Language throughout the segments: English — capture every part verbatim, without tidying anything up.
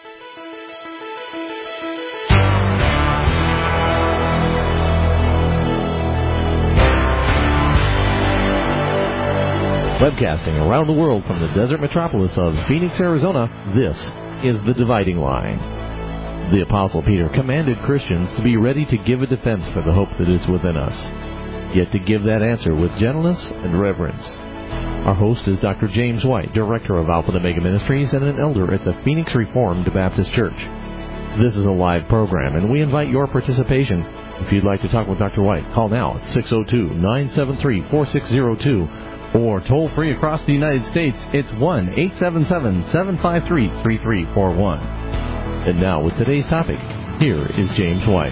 Webcasting around the world from the desert metropolis of Phoenix, Arizona, this is The Dividing Line. The Apostle Peter commanded Christians to be ready to give a defense for the hope that is within us, yet to give that answer with gentleness and reverence. Our host is Doctor James White, Director of Alpha and Omega Ministries and an elder at the Phoenix Reformed Baptist Church. This is a live program, and we invite your participation. If you'd like to talk with Doctor White, call now at six oh two, nine seven three, four six oh two. Or toll-free across the United States, it's one eight seven seven, seven five three, three three four one. And now, with today's topic, here is James White.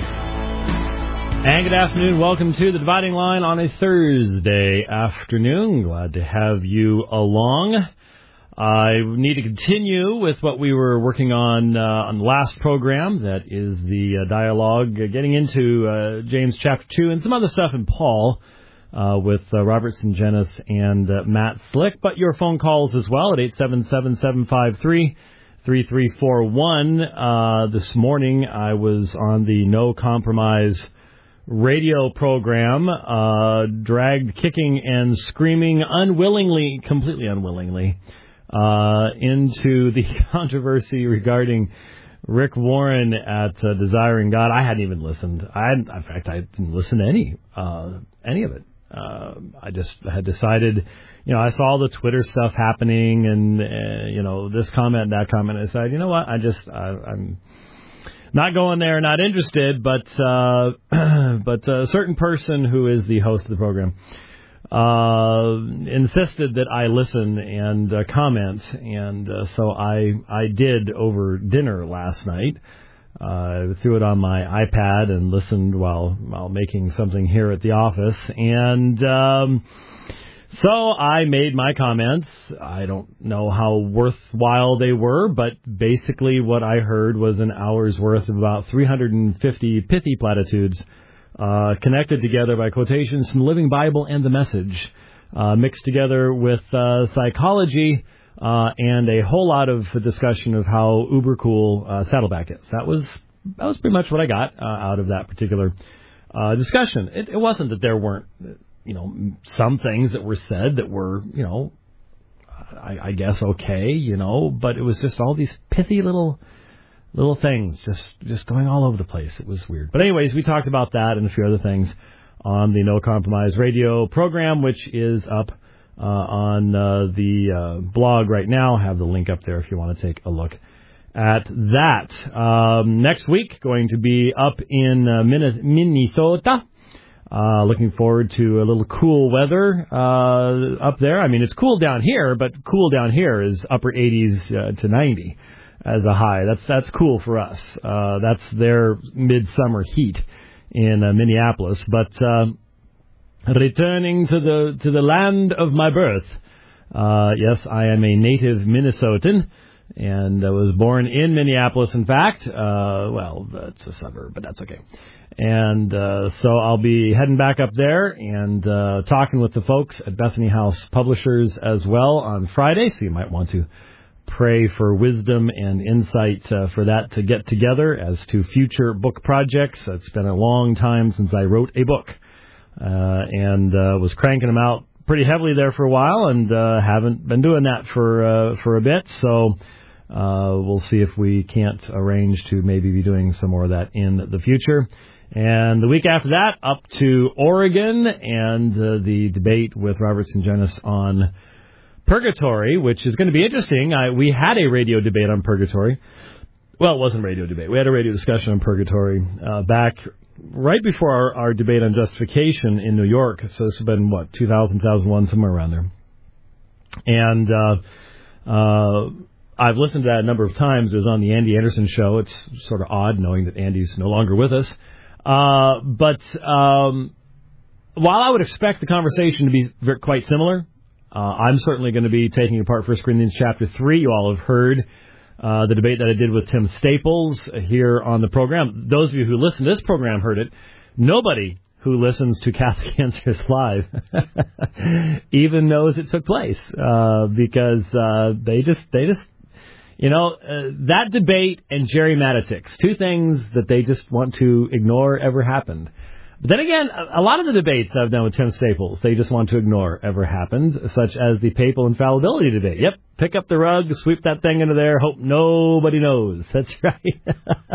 And good afternoon. Welcome to The Dividing Line on a Thursday afternoon. Glad to have you along. I need to continue with what we were working on uh, on the last program. That is the uh, dialogue uh, getting into uh, James chapter two and some other stuff in Paul. Uh, with uh, Robert Sungenis and uh, Matt Slick, but your phone calls as well at eight seven seven, seven five three, three three four one. Uh, this morning I was on the No Compromise radio program, uh, dragged kicking and screaming unwillingly, completely unwillingly, uh, into the controversy regarding Rick Warren at uh, Desiring God. I hadn't even listened. I hadn't, in fact, I didn't listen to any, uh, any of it. Uh, I just had decided, you know, I saw the Twitter stuff happening and, uh, you know, this comment, that comment. I decided, you know what, I just, I, I'm not going there, not interested, but, uh, but a certain person who is the host of the program, uh, insisted that I listen and uh, comment. And uh, so I, I did over dinner last night. I uh, threw it on my iPad and listened while while making something here at the office. And um, so I made my comments. I don't know how worthwhile they were, but basically what I heard was an hour's worth of about three hundred fifty pithy platitudes uh, connected together by quotations from the Living Bible and the Message, uh, mixed together with uh, psychology, Uh, and a whole lot of discussion of how uber cool uh, Saddleback is. That was that was pretty much what I got uh, out of that particular uh, discussion. It, it wasn't that there weren't, you know, some things that were said that were, you know, I, I guess okay, you know, but it was just all these pithy little little things just just going all over the place. It was weird. But anyways, we talked about that and a few other things on the No Compromise radio program, which is up Uh, on uh, the uh, blog right now. I have the link up there if you want to take a look at that. Um, next week, going to be up in uh, Minnesota. Uh, looking forward to a little cool weather uh, up there. I mean, it's cool down here, but cool down here is upper eighties uh, to ninety as a high. That's that's cool for us. Uh, that's their midsummer heat in uh, Minneapolis. But uh, returning to the to the land of my birth. Uh, yes, I am a native Minnesotan, and I was born in Minneapolis, in fact. Uh, well, that's a suburb, but that's okay. And uh, so I'll be heading back up there and uh, talking with the folks at Bethany House Publishers as well on Friday, so you might want to pray for wisdom and insight uh, for that to get together as to future book projects. It's been a long time since I wrote a book. Uh, and uh, was cranking them out pretty heavily there for a while, and uh, haven't been doing that for uh, for a bit. So uh, we'll see if we can't arrange to maybe be doing some more of that in the future. And the week after that, up to Oregon and uh, the debate with Robert Sungenis on purgatory, which is going to be interesting. I, we had a radio debate on purgatory. Well, it wasn't a radio debate. We had a radio discussion on purgatory uh, back right before our, our debate on justification in New York. So this has been, what, two thousand, two thousand one, somewhere around there. And uh, uh, I've listened to that a number of times. It was on the Andy Anderson show. It's sort of odd knowing that Andy's no longer with us. Uh, but um, while I would expect the conversation to be very, quite similar, uh, I'm certainly going to be taking apart First Corinthians chapter three. You all have heard Uh, the debate that I did with Tim Staples here on the program. Those of you who listen to this program heard it. Nobody who listens to Catholic Answers Live even knows it took place uh, because uh, they just they just You know, uh, that debate and Jerry Matetics, two things that they just want to ignore ever happened. But then again, a, a lot of the debates I've done with Tim Staples, they just want to ignore ever happened, such as the papal infallibility debate. Yep, pick up the rug, sweep that thing into there, hope nobody knows. That's right.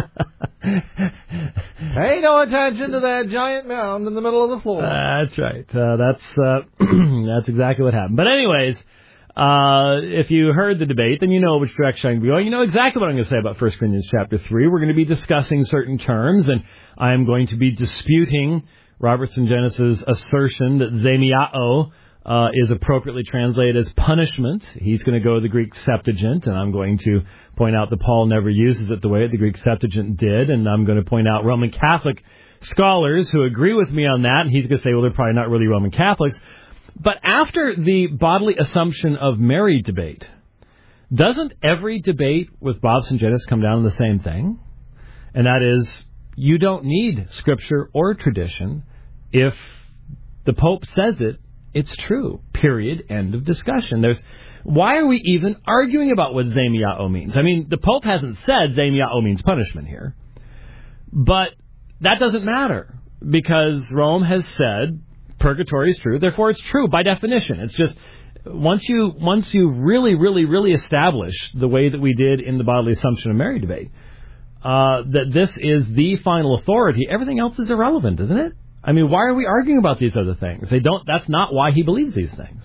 Pay no attention to that giant mound in the middle of the floor. Uh, that's right. Uh, that's uh, that's exactly what happened. But anyways, uh, if you heard the debate, then you know which direction I'm going to be going. You know exactly what I'm going to say about First Corinthians chapter three. We're going to be discussing certain terms, and I am going to be disputing Robertson Genesis' assertion that zemiao uh, is appropriately translated as punishment. He's going to go to the Greek Septuagint, and I'm going to point out that Paul never uses it the way the Greek Septuagint did, and I'm going to point out Roman Catholic scholars who agree with me on that, and he's going to say, well, they're probably not really Roman Catholics. But after the bodily assumption of Mary debate, doesn't every debate with Robson Genesis come down to the same thing? And that is, you don't need Scripture or tradition. If the Pope says it, it's true. Period. End of discussion. There's Why are we even arguing about what zemiao means? I mean, the Pope hasn't said zemiao means punishment here. But that doesn't matter, because Rome has said purgatory is true, therefore it's true by definition. It's just, once you once you really, really, really establish the way that we did in the bodily assumption of Mary debate, uh, that this is the final authority, everything else is irrelevant, isn't it? I mean, why are we arguing about these other things? They don't. That's not why he believes these things.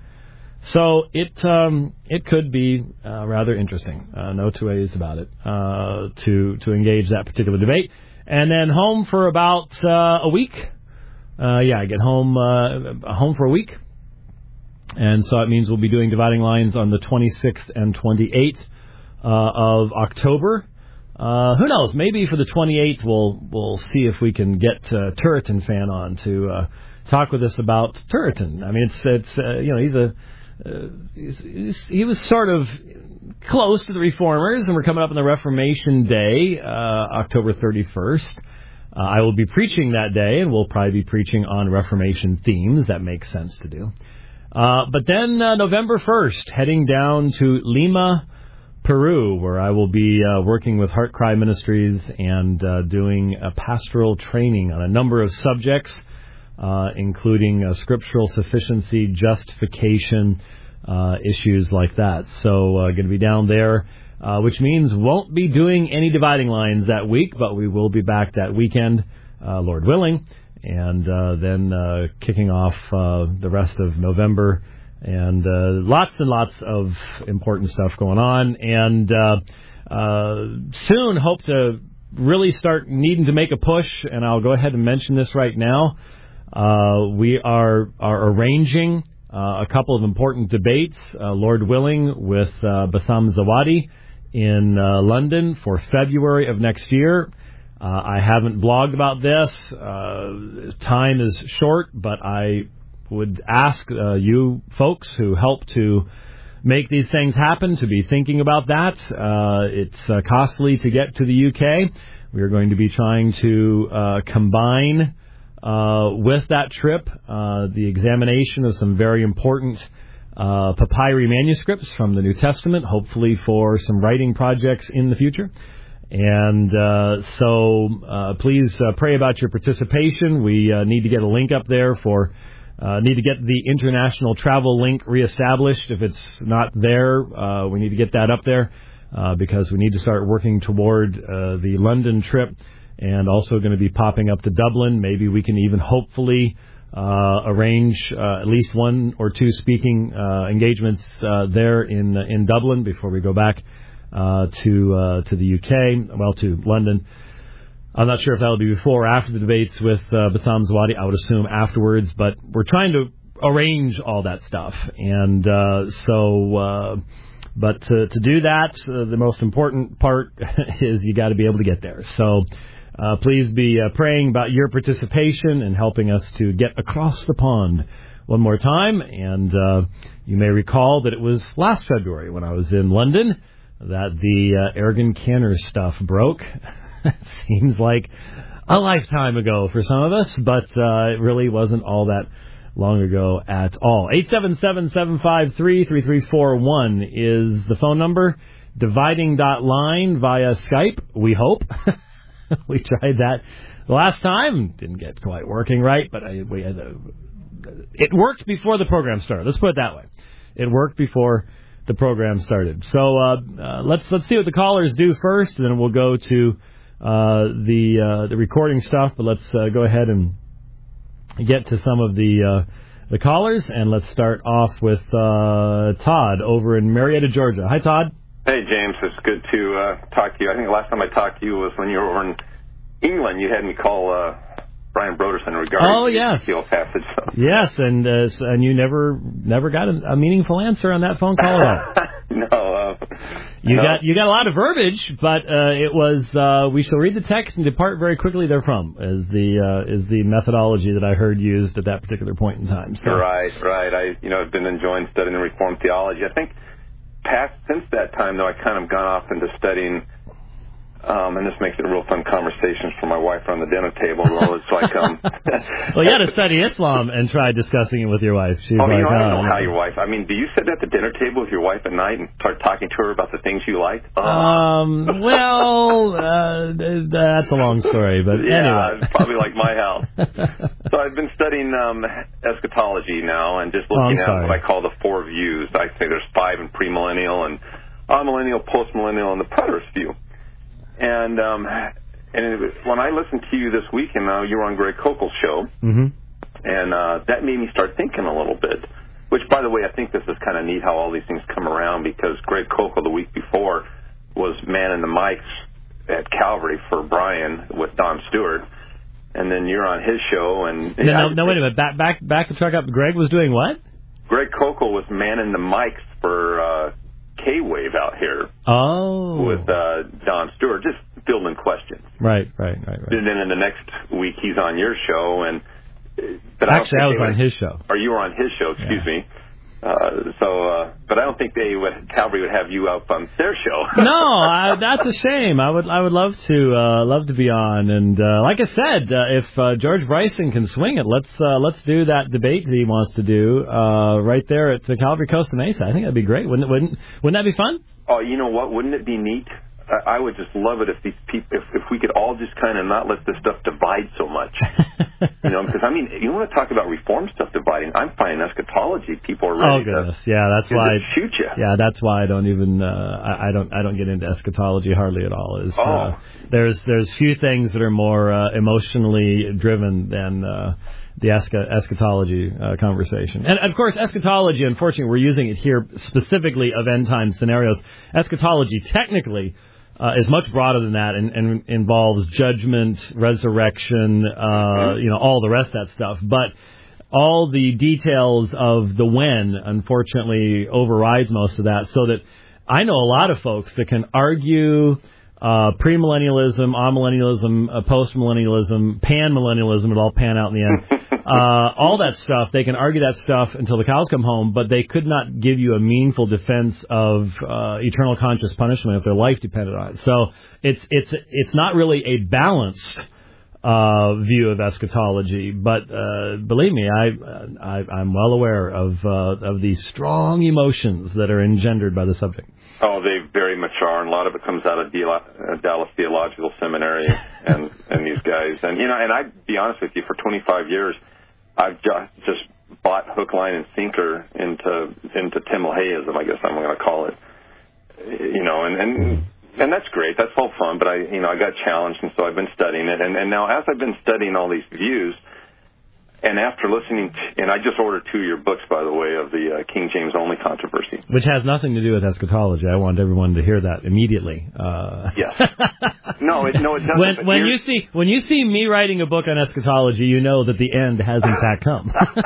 So it um, it could be uh, rather interesting. Uh, no two ways about it. Uh, to to engage that particular debate, and then home for about uh, a week. Uh, yeah, I get home uh, home for a week, and so it means we'll be doing Dividing Lines on the twenty-sixth and twenty-eighth uh, of October. Uh, who knows? Maybe for the twenty-eighth, we'll we'll see if we can get uh, Turretin fan on to uh, talk with us about Turretin. I mean, it's it's uh, you know he's a uh, he's, he's, he was sort of close to the Reformers, and we're coming up on the Reformation Day, uh, October thirty-first. Uh, I will be preaching that day, and we'll probably be preaching on Reformation themes. That makes sense to do. Uh, but then uh, November first, heading down to Lima, Peru, where I will be uh, working with Heart Cry Ministries and uh, doing a pastoral training on a number of subjects, uh, including uh, scriptural sufficiency, justification, uh, issues like that. So uh, going to be down there, uh, which means won't be doing any Dividing Lines that week, but we will be back that weekend, uh, Lord willing, and uh, then uh, kicking off uh, the rest of November. And uh, lots and lots of important stuff going on. And uh, uh, soon hope to really start needing to make a push. And I'll go ahead and mention this right now. Uh, we are, are arranging uh, a couple of important debates, uh, Lord willing, with uh, Bassam Zawadi in uh, London for February of next year. Uh, I haven't blogged about this. Uh, time is short, but I would ask uh, you folks who help to make these things happen to be thinking about that. Uh, it's uh, costly to get to the U K. We are going to be trying to uh, combine uh, with that trip uh, the examination of some very important uh, papyri manuscripts from the New Testament, hopefully for some writing projects in the future. And uh, so uh, please uh, pray about your participation. We uh, need to get a link up there for Uh, need to get the international travel link reestablished. If it's not there, uh, we need to get that up there uh, because we need to start working toward uh, the London trip, and also going to be popping up to Dublin. Maybe we can even hopefully uh, arrange uh, at least one or two speaking uh, engagements uh, there in in Dublin before we go back uh, to uh, to the U K, well, to London. I'm not sure if that will be before or after the debates with uh, Bassam Zawadi. I would assume afterwards, but we're trying to arrange all that stuff. And uh, so, uh, but to, to do that, uh, the most important part is you got to be able to get there. So uh, please be uh, praying about your participation and helping us to get across the pond one more time. And uh, you may recall that it was last February when I was in London that the uh, Ergen Canner stuff broke. Seems like a lifetime ago for some of us, but uh, it really wasn't all that long ago at all. eight seven seven, seven five three, three three four one is the phone number. dividing dot line via Skype, we hope. We tried that last time. Didn't get quite working right, but I, we had a, it worked before the program started. Let's put it that way. It worked before the program started. So uh, uh, let's let's see what the callers do first, and then we'll go to uh, the uh, the recording stuff. But let's uh, go ahead and get to some of the uh, the callers, and let's start off with uh, Todd over in Marietta, Georgia. Hi, Todd. Hey, James. It's good to uh, talk to you. I think the last time I talked to you was when you were over in England. You had me call uh, Brian Broderson regarding oh, the yes. Ezekiel passage. So. Yes, and uh, and you never never got a, a meaningful answer on that phone call at all. no. Uh, you no. got you got a lot of verbiage, but uh, it was uh, we shall read the text and depart very quickly therefrom is the uh, is the methodology that I heard used at that particular point in time. So. Right, right. I you know I've been enjoying studying Reformed theology. I think. Past since that time, though, I kind of gone off into studying, um, and this makes it a real fun conversations for my wife around the dinner table. Well, it's like, um, well, you had to study Islam and try discussing it with your wife. She's oh, like, you know, I don't oh, know how your wife. I mean, do you sit at the dinner table with your wife at night and start talking to her about the things you like? Oh. Um, well, uh, that's a long story, but yeah, anyway, it's probably like my house. So I've been studying um, eschatology now and just looking oh, at what I call the four views. I say there's five in premillennial and amillennial, postmillennial, and the preterist view. And um, and it, when I listened to you this week, and now you were on Greg Kokel's show, mm-hmm. and uh, that made me start thinking a little bit. Which, by the way, I think this is kind of neat how all these things come around because Greg Kokel the week before was manning the mics at Calvary for Brian with Don Stewart. And then you're on his show, and no, no, no, wait a minute. Back, back, back the truck up. Greg was doing what? Greg Kokel was manning the mics for uh, K-Wave out here. Oh, with uh, Don Stewart, just fielding questions. Right, right, right, right. And then in the next week, he's on your show, and but actually, I, I was on would, his show. Or you were on his show, excuse yeah. me. Uh, so, uh, but I don't think they would, Calvary would have you up on their show. no, I, that's a shame. I would, I would love to, uh, love to be on. And uh, like I said, uh, if uh, George Bryson can swing it, let's, uh, let's do that debate that he wants to do uh, right there at the Calvary Costa Mesa. I think that'd be great. Wouldn't, wouldn't, wouldn't that be fun? Oh, you know what? Wouldn't it be neat? I would just love it if these people, if, if we could all just kind of not let this stuff divide so much, you know. Because I mean, you want to talk about reform stuff dividing? I'm finding eschatology people are ready. Oh goodness, to, yeah, that's why. Shoot you. Yeah, that's why I don't even. Uh, I, I don't. I don't get into eschatology hardly at all. Is oh. uh, there's there's few things that are more uh, emotionally driven than. Uh, the eschatology uh, conversation. And, of course, eschatology, unfortunately, we're using it here specifically of end-time scenarios. Eschatology, technically, uh, is much broader than that and, and involves judgment, resurrection, uh, you know, all the rest of that stuff. But all the details of the when, unfortunately, overrides most of that, so that I know a lot of folks that can argue Uh, premillennialism, amillennialism, uh, postmillennialism, panmillennialism, it all pan out in the end. uh, all that stuff, they can argue that stuff until the cows come home, but they could not give you a meaningful defense of uh, eternal conscious punishment if their life depended on it. So it's it's it's not really a balanced uh, view of eschatology, but uh, believe me, I, I I'm well aware of uh, of the strong emotions that are engendered by the subject. Oh, they very much are, and a lot of it comes out of Dallas Theological Seminary and, and these guys. And, you know, and I'd be honest with you, for twenty-five years, I've just, just bought hook, line, and sinker into into Tim LaHayeism, I guess I'm going to call it. You know, and, and and that's great. That's all fun, but I, you know, I got challenged, and so I've been studying it. And, and now as I've been studying all these views, and after listening, to, and I just ordered two of your books, by the way, of the uh, King James only controversy, which has nothing to do with eschatology. I want everyone to hear that immediately. Uh... Yes. No, it, no, it doesn't. When, when you see when you see me writing a book on eschatology, you know that the end has in fact come.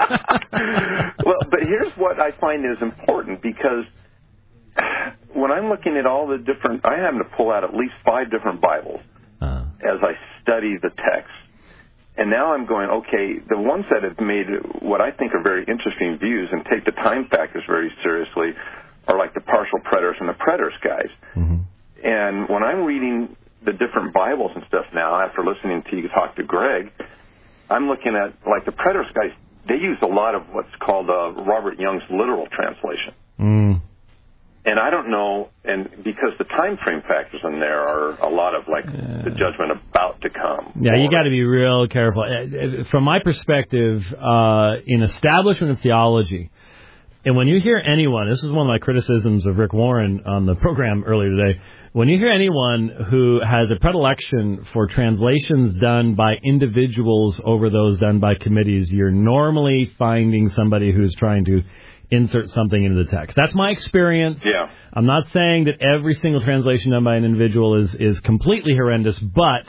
Well, but here's what I find is important, because when I'm looking at all the different, I happen to pull out at least five different Bibles uh. as I study the text. And now I'm going, okay, the ones that have made what I think are very interesting views and take the time factors very seriously are like the partial preterists and the preterist guys. Mm-hmm. And when I'm reading the different Bibles and stuff now, after listening to you talk to Greg, I'm looking at, like, the preterist guys, they use a lot of what's called uh, Robert Young's literal translation. Mm. And I don't know, and because the time frame factors in there are a lot of like yeah. the judgment about to come. Yeah, you got to be real careful. From my perspective, uh, in establishment of theology, and when you hear anyone, this is one of my criticisms of Rick Warren on the program earlier today, when you hear anyone who has a predilection for translations done by individuals over those done by committees, you're normally finding somebody who's trying to insert something into the text. That's my experience. Yeah. I'm not saying that every single translation done by an individual is, is completely horrendous, but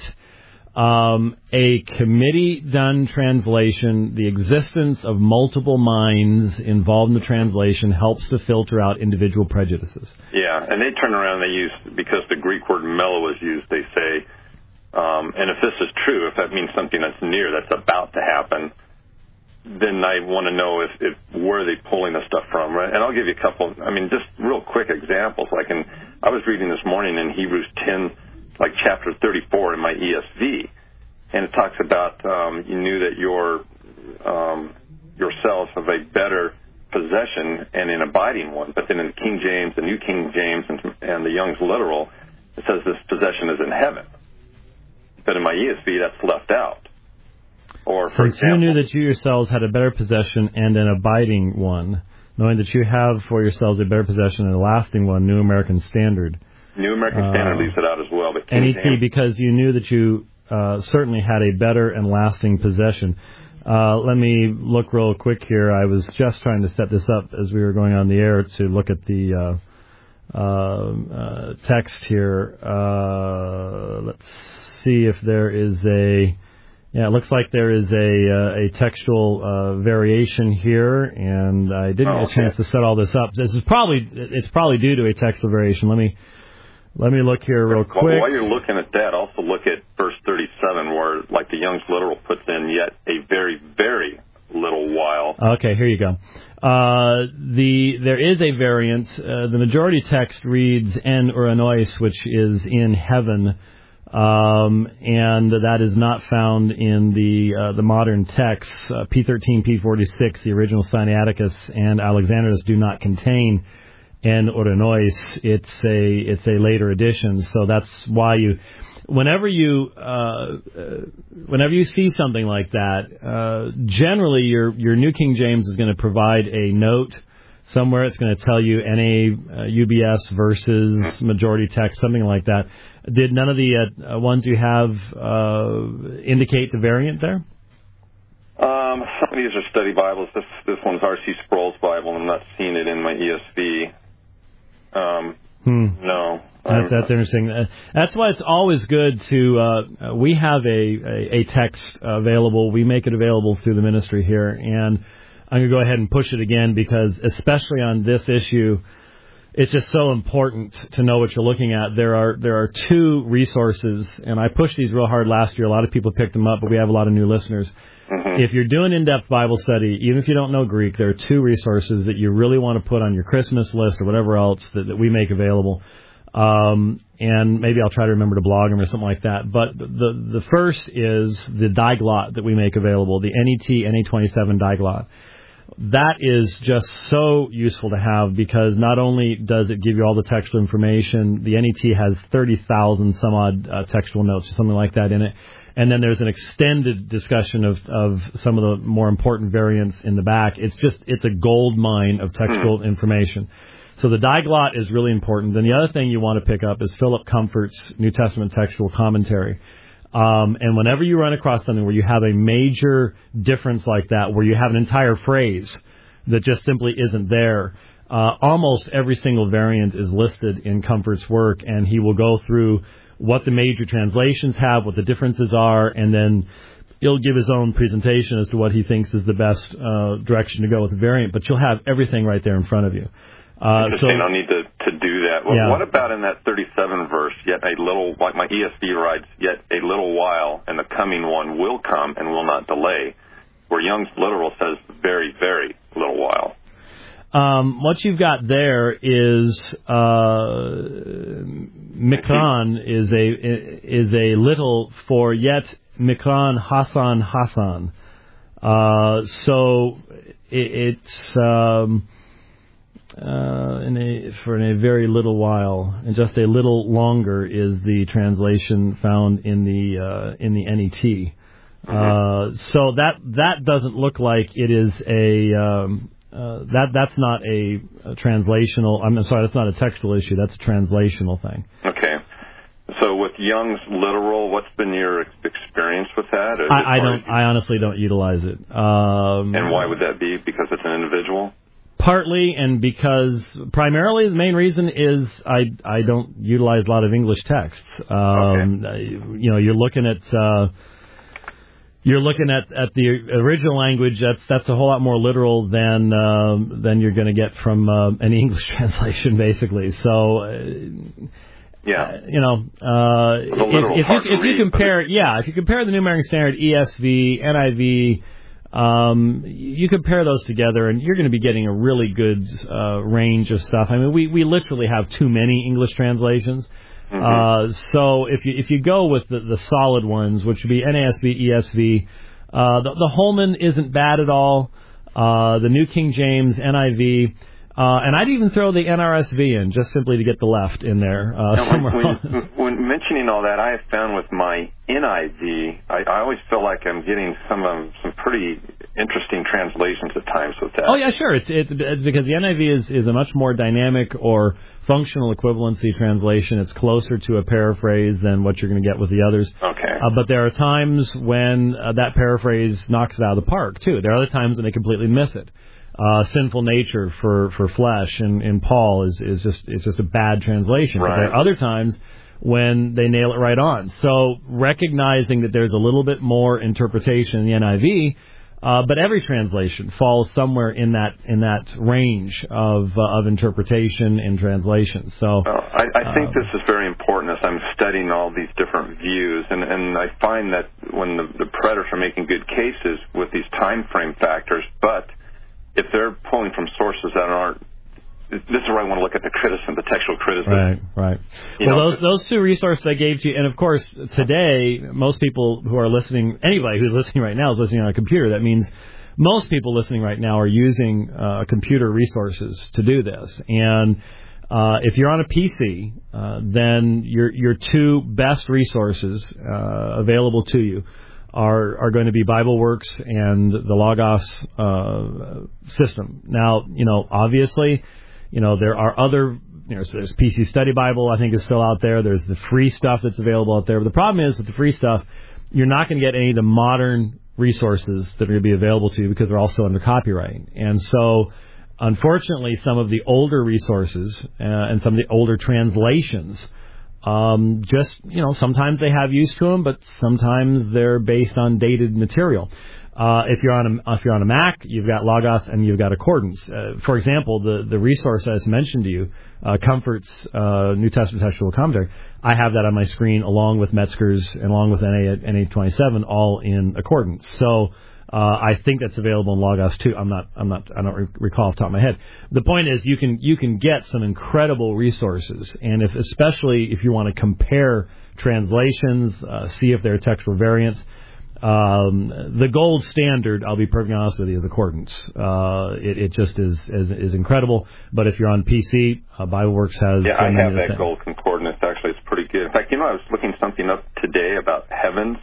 um, a committee-done translation, the existence of multiple minds involved in the translation helps to filter out individual prejudices. Yeah, and they turn around and they use, because the Greek word mellow is used, they say, um, and if this is true, if that means something that's near, that's about to happen, then I want to know if, if where are they pulling the stuff from, right? And I'll give you a couple, I mean, just real quick examples. Like in, I was reading this morning in Hebrews ten, like chapter thirty-four in my E S V, and it talks about um, you knew that your um, yourselves have a better possession and an abiding one. But then in the King James, the New King James, and, and the Young's Literal, it says this possession is in heaven. But in my E S V, that's left out. Or, for Since example, you knew that you yourselves had a better possession and an abiding one, knowing that you have for yourselves a better possession and a lasting one, New American Standard. New American uh, Standard leaves it out as well. But N E T, because you knew that you uh, certainly had a better and lasting possession. Uh, let me look real quick here. I was just trying to set this up as we were going on the air to look at the uh, uh, uh, text here. Uh, let's see if there is a... Yeah, it looks like there is a uh, a textual uh, variation here, and I didn't oh, get a chance okay. to set all this up. This is probably it's probably due to a textual variation. Let me let me look here real quick. Well, while you're looking at that, also look at verse thirty-seven, where like the Young's Literal puts in yet a very very little while. Okay, here you go. Uh, the there is a variant. Uh, the majority text reads en uranos, which is in heaven. Um, and that is not found in the uh, the modern texts. Uh, P thirteen, P forty-six, the original Sinaiticus, and Alexandrinus do not contain en uranos. It's a it's a later edition, so that's why you, whenever you uh, uh, whenever you see something like that, uh, generally your your New King James is going to provide a note. Somewhere it's going to tell you N A uh, U B S versus majority text, something like that. Did none of the uh, ones you have uh, indicate the variant there? Um, some of these are study Bibles. This this one's R C Sproul's Bible. I'm not seeing it in my E S V. Um, hmm. No. That's, that's interesting. Uh, that's why it's always good to, uh, we have a, a, a text available. We make it available through the ministry here, and I'm going to go ahead and push it again because especially on this issue, it's just so important to know what you're looking at. There are there are two resources, and I pushed these real hard last year. A lot of people picked them up, but we have a lot of new listeners. Mm-hmm. If you're doing in-depth Bible study, even if you don't know Greek, there are two resources that you really want to put on your Christmas list or whatever else that, that we make available. Um, and maybe I'll try to remember to blog them or something like that. But the the first is the Diglot that we make available, the N E T N A twenty-seven Diglot. That is just so useful to have because not only does it give you all the textual information, the N E T has thirty thousand some odd uh, textual notes, something like that in it. And then there's an extended discussion of, of some of the more important variants in the back. It's just, it's a gold mine of textual information. So the Diglot is really important. Then the other thing you want to pick up is Philip Comfort's New Testament Textual Commentary. Um, and whenever you run across something where you have a major difference like that, where you have an entire phrase that just simply isn't there, uh, almost every single variant is listed in Comfort's work, and he will go through what the major translations have, what the differences are, and then he'll give his own presentation as to what he thinks is the best uh, direction to go with the variant. But you'll have everything right there in front of you. Uh, Interesting. so, I'll need to, to do that. Well, yeah. What about in that thirty-seven verse, yet a little, like my E S V writes, yet a little while, and the coming one will come and will not delay, where Young's Literal says very, very little while. Um, what you've got there is uh, Mikron is a is a little for yet Mikron Hassan Hassan. Uh, so it, it's um, uh, in a for in a very little while, and just a little longer is the translation found in the uh, in the N E T. Mm-hmm. Uh, so that that doesn't look like it is a um, uh, that that's not a, a translational. I'm sorry, that's not a textual issue. That's a translational thing. Okay. So with Young's literal, what's been your experience with that? I, I don't. I honestly don't utilize it. Um, and why would that be? Because it's an individual? Partly, and because primarily the main reason is I I don't utilize a lot of English texts. Um, okay. You know, you're looking at uh, you're looking at, at the original language. That's that's a whole lot more literal than uh, than you're going to get from uh, an English translation, basically. So. Uh, Yeah, uh, you know, uh, if, if you if you compare, yeah, if you compare the New American Standard, E S V, N I V, um, you compare those together, and you're going to be getting a really good uh, range of stuff. I mean, we, we literally have too many English translations. Mm-hmm. Uh, so if you if you go with the, the solid ones, which would be N A S B, E S V, uh, the, the Holman isn't bad at all. Uh, the New King James, N I V. Uh, and I'd even throw the N R S V in, just simply to get the left in there. Uh, now, somewhere when, when mentioning all that, I have found with my N I V, I, I always feel like I'm getting some um, some pretty interesting translations at times with that. Oh, yeah, sure. It's, it's, it's because the N I V is, is a much more dynamic or functional equivalency translation. It's closer to a paraphrase than what you're going to get with the others. Okay. Uh, but there are times when uh, that paraphrase knocks it out of the park, too. There are other times when they completely miss it. Uh, sinful nature for, for flesh in, in Paul is, is just it's just a bad translation. Right. But there are other times when they nail it right on. So recognizing that there's a little bit more interpretation in the N I V, uh, but every translation falls somewhere in that in that range of uh, of interpretation and translation. So well, I, I think um, this is very important as I'm studying all these different views, and, and I find that when the, the predators are making good cases with these time frame factors, but if they're pulling from sources that aren't, this is where I want to look at the criticism, the textual criticism. Right, right. You well, know, those those two resources I gave to you, and of course, today, most people who are listening, anybody who's listening right now is listening on a computer. That means most people listening right now are using uh, computer resources to do this. And uh, if you're on a P C, uh, then your your two best resources uh, available to you are are going to be BibleWorks and the Logos uh, system. Now, you know, obviously, you know, there are other, you know, so there's P C Study Bible, I think, is still out there. There's the free stuff that's available out there. But the problem is with the free stuff, you're not going to get any of the modern resources that are going to be available to you because they're also under copyright. And so, unfortunately, some of the older resources uh, and some of the older translations Um, just, you know, sometimes they have use to them, but sometimes they're based on dated material. Uh, if you're on a, if you're on a Mac, you've got Logos and you've got Accordance. Uh, for example, the, the resource I just mentioned to you, uh, Comfort's, uh, New Testament Textual Commentary, I have that on my screen along with Metzger's and along with N A twenty-seven, all in Accordance. So, Uh, I think that's available in Logos too. I'm not. I'm not. I don't re- recall off the top of my head. The point is, you can you can get some incredible resources, and if especially if you want to compare translations, uh, see if there are textual variants. Um, the gold standard, I'll be perfectly honest with you, is Accordance. Uh, it, it just is, is is incredible. But if you're on P C, uh, BibleWorks has. Yeah, I have that gold concordance. Actually, it's pretty good. In fact, you know, I was looking something up today about heavens.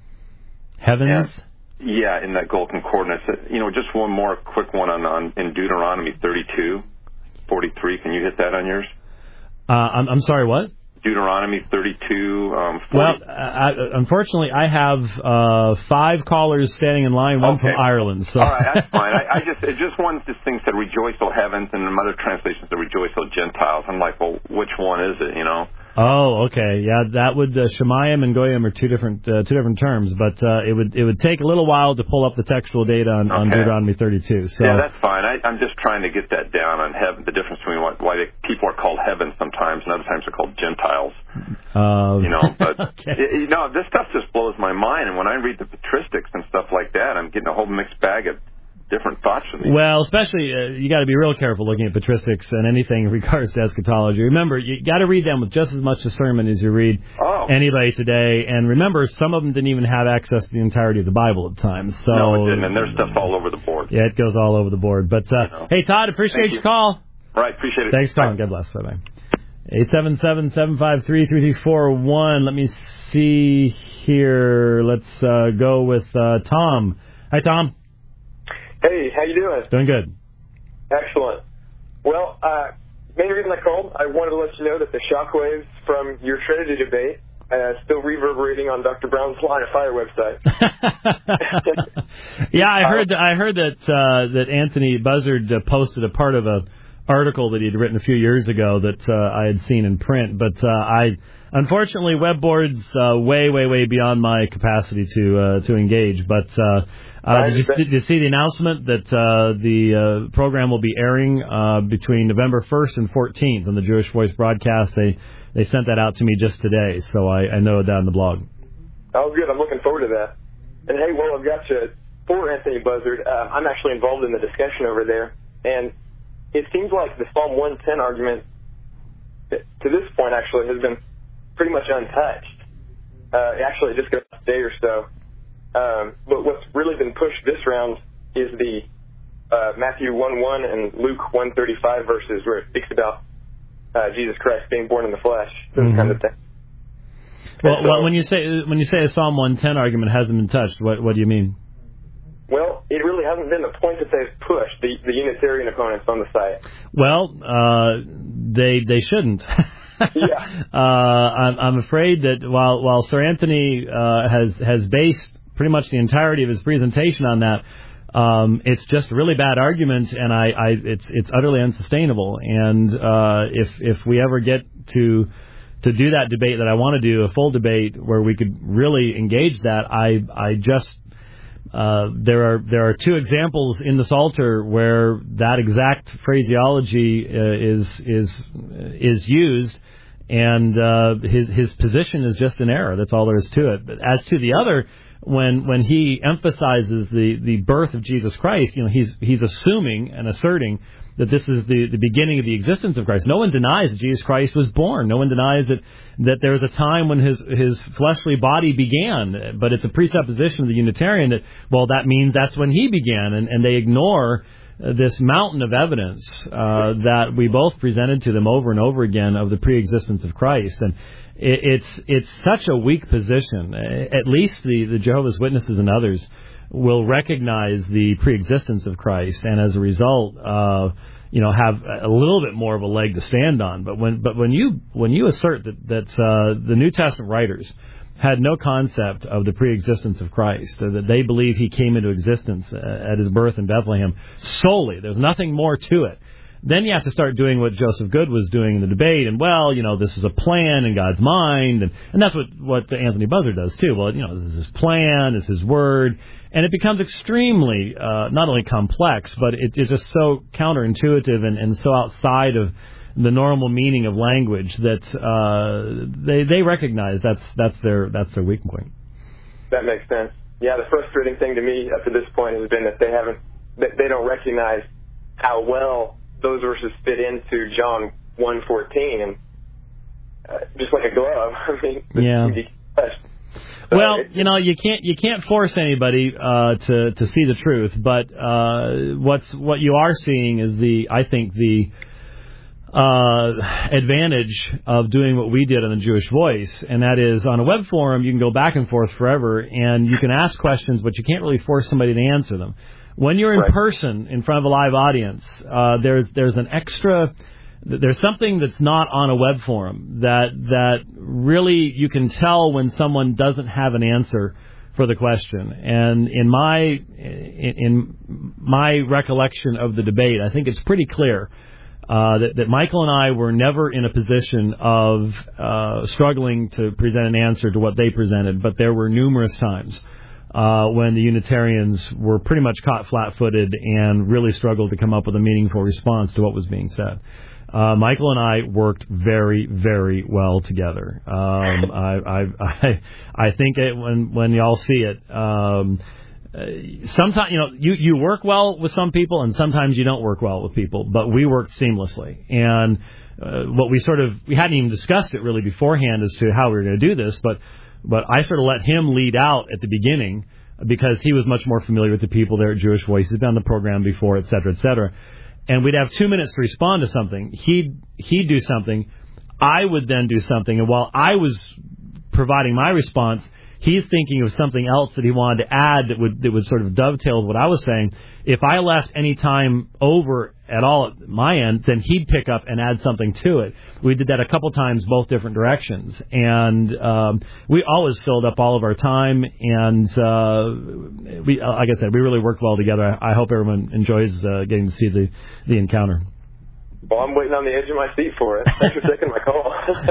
Heavens. And yeah, in that gold concordance. You know, just one more quick one on, on in Deuteronomy thirty-two, forty-three. Can you hit that on yours? Uh, I'm, I'm sorry, what? Deuteronomy thirty-two, um, forty. Well, I, unfortunately, I have uh, five callers standing in line, one okay. from Ireland. So. All right, that's fine. I, I just it just one this thing said "Rejoice, O heavens," and in other translations said "Rejoice, O Gentiles." I'm like, well, which one is it? You know? Oh, okay, yeah, that would uh, Shemayim and Goyim are two different uh, two different terms, but uh, it would it would take a little while to pull up the textual data on, okay. on Deuteronomy thirty-two. So yeah, that's fine. I, I'm just trying to get that down on heaven. The difference between what, why they, people are called heaven sometimes, and other times they're called Gentiles. Um, you know, but okay. it, you know, this stuff just blows my mind. And when I read the patristics and stuff like that, I'm getting a whole mixed bag of different thoughts from these. Well, especially uh, you got to be real careful looking at patristics and anything in regards to eschatology. Remember, you got to read them with just as much discernment as you read oh. anybody today. And remember, some of them didn't even have access to the entirety of the Bible at times. So no, it didn't. And there's stuff all over the board. Yeah, it goes all over the board. But uh, you know. Hey, Todd, appreciate Thank your you. call. All right, appreciate it. Thanks, Tom. God bless. Bye-bye. eight seven seven, seven five three, three three four one. Let me see here. Let's uh, go with uh, Tom. Hi, Tom. Hey, how you doing? Doing good. Excellent. Well, uh, main reason I called, I wanted to let you know that the shockwaves from your Trinity debate uh, still reverberating on Doctor Brown's Line of Fire website. yeah, I heard. That, I heard that uh, that Anthony Buzzard uh, posted a part of a article that he'd written a few years ago that uh, I had seen in print, but uh, I unfortunately web boards uh, way, way, way beyond my capacity to uh, to engage. But uh, uh, did, you, did you see the announcement that uh, the uh, program will be airing uh, between November first and fourteenth on the Jewish Voice broadcast? They they sent that out to me just today, so I, I know it down in the blog. Oh, good. I'm looking forward to that. And hey, well, I've got you for Anthony Buzzard. Uh, I'm actually involved in the discussion over there, and it seems like the Psalm one ten argument, to this point, actually, has been pretty much untouched. Uh, actually, just got a day or so. Um, but what's really been pushed this round is the uh, Matthew one one and Luke one thirty-five verses where it speaks about uh, Jesus Christ being born in the flesh, this mm-hmm. kind of thing. Well, so, well, when you say when you say a Psalm one ten argument hasn't been touched, what what do you mean? Well, it really hasn't been the point that they've pushed the, the Unitarian opponents on the site. Well, uh, they they shouldn't. yeah. Uh, I'm, I'm afraid that while while Sir Anthony uh, has has based pretty much the entirety of his presentation on that, um, it's just a really bad argument, and I, I it's it's utterly unsustainable. And uh, if if we ever get to to do that debate that I want to do, a full debate where we could really engage that, I I just Uh, there are there are two examples in the Psalter where that exact phraseology uh, is is is used, and uh, his his position is just an error. That's all there is to it. But as to the other, when when he emphasizes the, the birth of Jesus Christ, you know, he's he's assuming and asserting that this is the, the beginning of the existence of Christ. No one denies that Jesus Christ was born. No one denies that, that there was a time when his, his fleshly body began. But it's a presupposition of the Unitarian that, well, that means that's when he began. And, and they ignore this mountain of evidence uh, that we both presented to them over and over again of the preexistence of Christ. And it, it's it's such a weak position. At least the, the Jehovah's Witnesses and others will recognize the preexistence of Christ, and as a result, uh, you know, have a little bit more of a leg to stand on. But when, but when you when you assert that that uh, the New Testament writers had no concept of the preexistence of Christ, uh, that they believe he came into existence uh, at his birth in Bethlehem solely, there's nothing more to it. Then you have to start doing what Joseph Good was doing in the debate, and, well, you know, this is a plan in God's mind, and, and that's what, what Anthony Buzzard does, too. Well, you know, this is his plan, this is his word, and it becomes extremely, uh, not only complex, but it is just so counterintuitive and, and so outside of the normal meaning of language that uh, they they recognize that's that's their that's their weak point. That makes sense. Yeah, the frustrating thing to me up to this point has been that they haven't, that they don't recognize how well those verses fit into John one fourteen, and uh, just like a glove. I mean, yeah. So well, it, you know, you can't you can't force anybody uh, to to see the truth, but uh, what's what you are seeing is the I think the uh, advantage of doing what we did on the Jewish Voice, and that is on a web forum you can go back and forth forever, and you can ask questions, but you can't really force somebody to answer them. When you're in right. person in front of a live audience, uh, there's there's an extra, there's something that's not on a web forum that that really you can tell when someone doesn't have an answer for the question. And in my in, in my recollection of the debate, I think it's pretty clear uh, that, that Michael and I were never in a position of uh, struggling to present an answer to what they presented, but there were numerous times Uh, when the Unitarians were pretty much caught flat-footed and really struggled to come up with a meaningful response to what was being said. Uh, Michael and I worked very, very well together. Um, I, I, I, I think it, when when y'all see it, um, sometimes you know you, you work well with some people, and sometimes you don't work well with people. But we worked seamlessly, and uh, what we sort of we hadn't even discussed it really beforehand as to how we were going to do this, but. But I sort of let him lead out at the beginning because he was much more familiar with the people there at Jewish Voice. He's been on the program before, et cetera, et cetera. and we'd have two minutes to respond to something. He'd he'd do something, I would then do something, and while I was providing my response, he's thinking of something else that he wanted to add that would that would sort of dovetail with what I was saying. If I left any time over at all at my end, then he'd pick up and add something to it. We did that a couple times, both different directions, and um, we always filled up all of our time. And uh, we, like I said, we really worked well together. I hope everyone enjoys uh, getting to see the the encounter. Well, I'm waiting on the edge of my seat for it. Thanks for taking my call.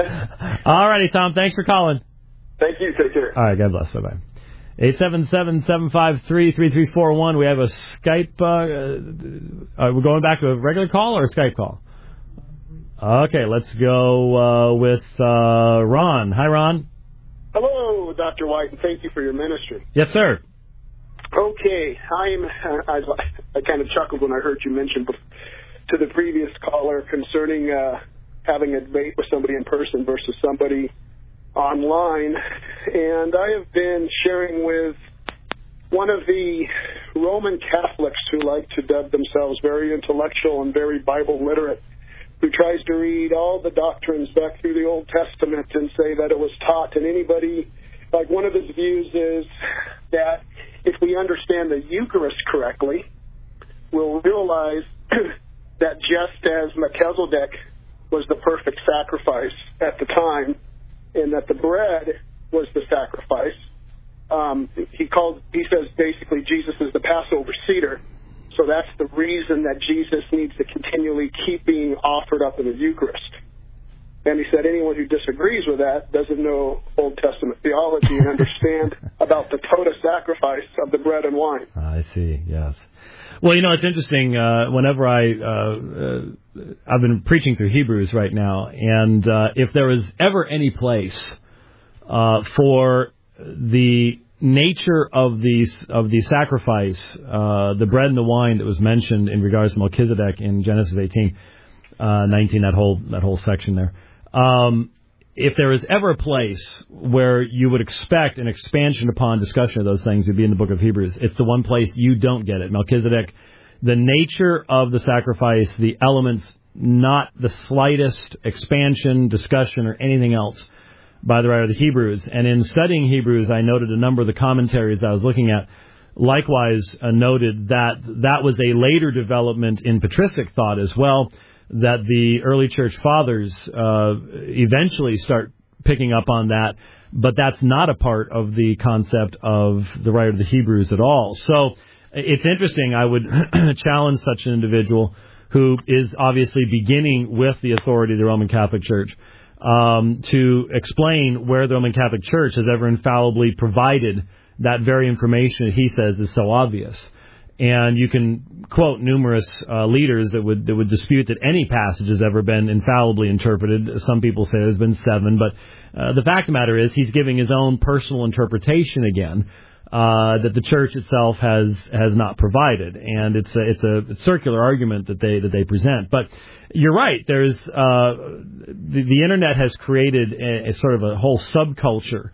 All righty, Tom. Thanks for calling. Thank you. Take care. All right. God bless. Bye-bye. eight seven seven, seven five three, three three four one. We have a Skype. Uh, uh, we're going back to a regular call or a Skype call? Okay. Let's go uh, with uh, Ron. Hi, Ron. Hello, Doctor White, and thank you for your ministry. Yes, sir. Okay. I'm, I, I kind of chuckled when I heard you mention to the previous caller concerning uh, having a debate with somebody in person versus somebody online, and I have been sharing with one of the Roman Catholics who like to dub themselves very intellectual and very Bible literate, who tries to read all the doctrines back through the Old Testament and say that it was taught. And anybody, like one of his views is that if we understand the Eucharist correctly, we'll realize that just as Melchizedek was the perfect sacrifice at the time, and that the bread was the sacrifice, um, he called. He says basically Jesus is the Passover cedar, so that's the reason that Jesus needs to continually keep being offered up in the Eucharist. And he said anyone who disagrees with that doesn't know Old Testament theology and understand about the total sacrifice of the bread and wine. I see. Yes. Well, you know, it's interesting. Uh, whenever I, uh, uh, I've been preaching through Hebrews right now, and uh, if there was ever any place uh, for the nature of the of the sacrifice, uh, the bread and the wine that was mentioned in regards to Melchizedek in Genesis eighteen, uh, nineteen, that whole that whole section there. Um, if there is ever a place where you would expect an expansion upon discussion of those things, it would be in the book of Hebrews. It's the one place you don't get it. Melchizedek, the nature of the sacrifice, the elements, not the slightest expansion, discussion, or anything else by the writer of the Hebrews. And in studying Hebrews, I noted a number of the commentaries I was looking at likewise uh, noted that that was a later development in patristic thought as well, that the early church fathers uh, eventually start picking up on that, but that's not a part of the concept of the writer of the Hebrews at all. So it's interesting. I would challenge such an individual who is obviously beginning with the authority of the Roman Catholic Church um, to explain where the Roman Catholic Church has ever infallibly provided that very information that he says is so obvious. And you can quote numerous uh, leaders that would that would dispute that any passage has ever been infallibly interpreted. Some people say there's been seven, but uh, the fact of the matter is he's giving his own personal interpretation again uh, that the church itself has has not provided, and it's a, it's a circular argument that they that they present. But you're right. There's uh, the, the internet has created a, a sort of a whole subculture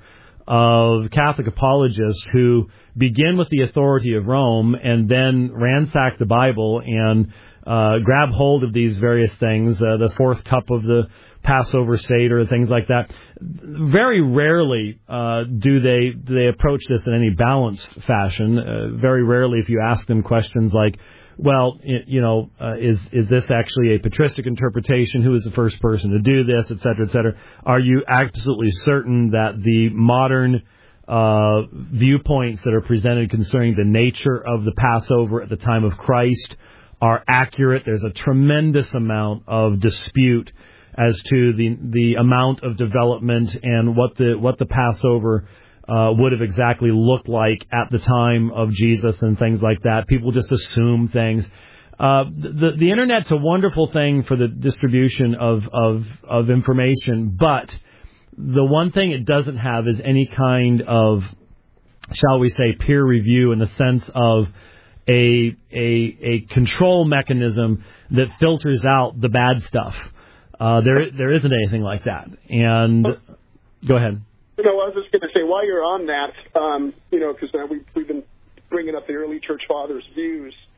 of Catholic apologists who begin with the authority of Rome and then ransack the Bible and uh, grab hold of these various things, uh, the fourth cup of the Passover Seder, things like that. Very rarely uh, do they do they approach this in any balanced fashion. Uh, very rarely, if you ask them questions like, well, you know, uh, is is this actually a patristic interpretation? Who is the first person to do this, et cetera, et cetera? Are you absolutely certain that the modern uh, viewpoints that are presented concerning the nature of the Passover at the time of Christ are accurate? There's a tremendous amount of dispute as to the the amount of development and what the what the Passover Uh, would have exactly looked like at the time of Jesus and things like that. People just assume things. Uh, the, the Internet's a wonderful thing for the distribution of, of, of information, but the one thing it doesn't have is any kind of, shall we say, peer review in the sense of a, a, a control mechanism that filters out the bad stuff. Uh, there, there isn't anything like that. And go ahead. You know, I was just going to say, while you're on that, um, you know, because now we, we've been bringing up the early church fathers' views,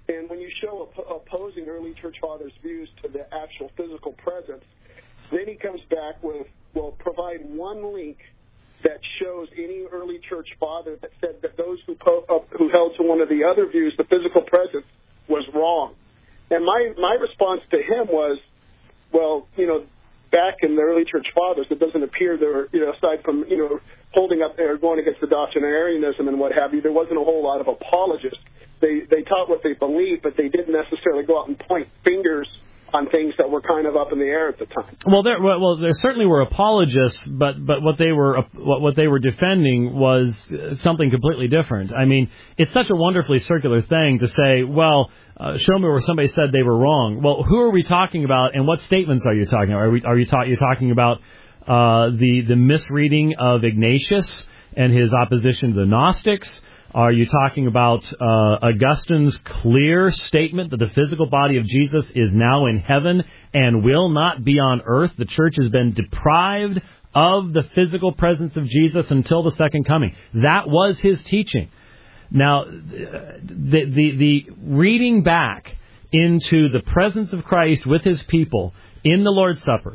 And when you show op- opposing early church fathers' views to the actual physical presence, then he comes back with, well, provide one link that shows any early church father that said that those who po- uh, who held to one of the other views, the physical presence, was wrong. And my, my response to him was, well, you know, back in the early church fathers, it doesn't appear there, you know, aside from, you know, holding up there, going against the doctrinarianism and what have you, there wasn't a whole lot of apologists. They they taught what they believed, but they didn't necessarily go out and point fingers on things that were kind of up in the air at the time. Well, there well there certainly were apologists, but but what they were what what they were defending was something completely different. I mean, it's such a wonderfully circular thing to say, well, uh, show me where somebody said they were wrong. Well, who are we talking about, and what statements are you talking about? Are we are you ta- you talking about uh, the the misreading of Ignatius and his opposition to the Gnostics? Are you talking about uh, Augustine's clear statement that the physical body of Jesus is now in heaven and will not be on earth? The church has been deprived of the physical presence of Jesus until the second coming. That was his teaching. Now, the, the, the reading back into the presence of Christ with his people in the Lord's Supper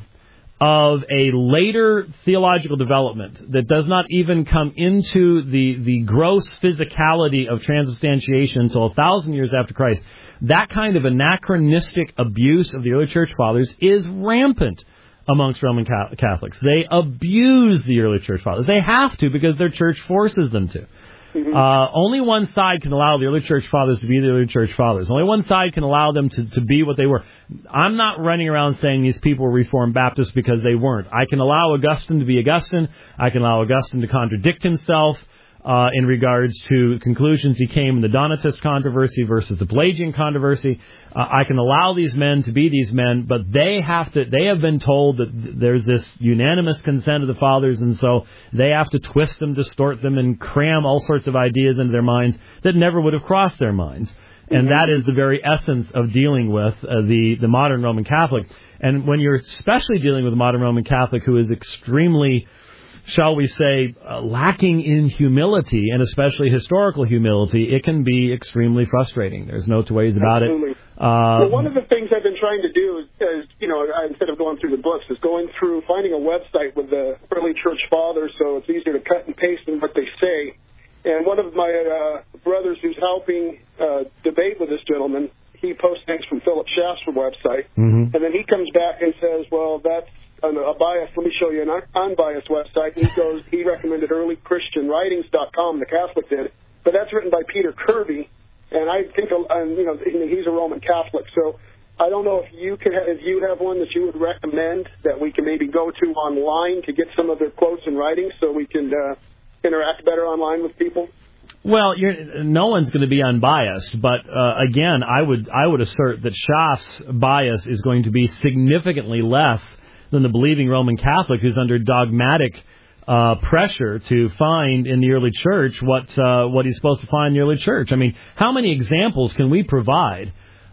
of a later theological development that does not even come into the, the gross physicality of transubstantiation until a thousand years after Christ, that kind of anachronistic abuse of the early church fathers is rampant amongst Roman Catholics. They abuse the early church fathers. They have to because their church forces them to. Uh, only one side can allow the early church fathers to be the early church fathers. Only one side can allow them to, to be what they were. I'm not running around saying these people were Reformed Baptists because they weren't. I can allow Augustine to be Augustine. I can allow Augustine to contradict himself uh, in regards to conclusions he came in the Donatist controversy versus the Pelagian controversy. Uh, I can allow these men to be these men, but they have to. They have been told that there's this unanimous consent of the fathers, and so they have to twist them, distort them, and cram all sorts of ideas into their minds that never would have crossed their minds. And that is the very essence of dealing with uh, the the modern Roman Catholic. And when you're especially dealing with a modern Roman Catholic who is extremely, shall we say, uh, lacking in humility, and especially historical humility, it can be extremely frustrating. There's no two ways about Absolutely. it. Uh, well, one of the things I've been trying to do is, is, you know, instead of going through the books, is going through, finding a website with the early church fathers so it's easier to cut and paste in what they say. And one of my uh, brothers who's helping uh, debate with this gentleman, he posts things from Philip Schaff's website. Mm-hmm. And then he comes back and says, well, that's a bias. Let me show you an unbiased website. He goes, he recommended early christian writings dot com, the Catholic did, but that's written by Peter Kirby, and I think, and, you know, he's a Roman Catholic, so I don't know if you can, if you have one that you would recommend that we can maybe go to online to get some of their quotes and writings so we can uh, interact better online with people. Well, you're, no one's going to be unbiased, but uh, again, I would I would assert that Schaff's bias is going to be significantly less than the believing Roman Catholic who's under dogmatic uh, pressure to find in the early church what uh, what he's supposed to find in the early church. I mean, how many examples can we provide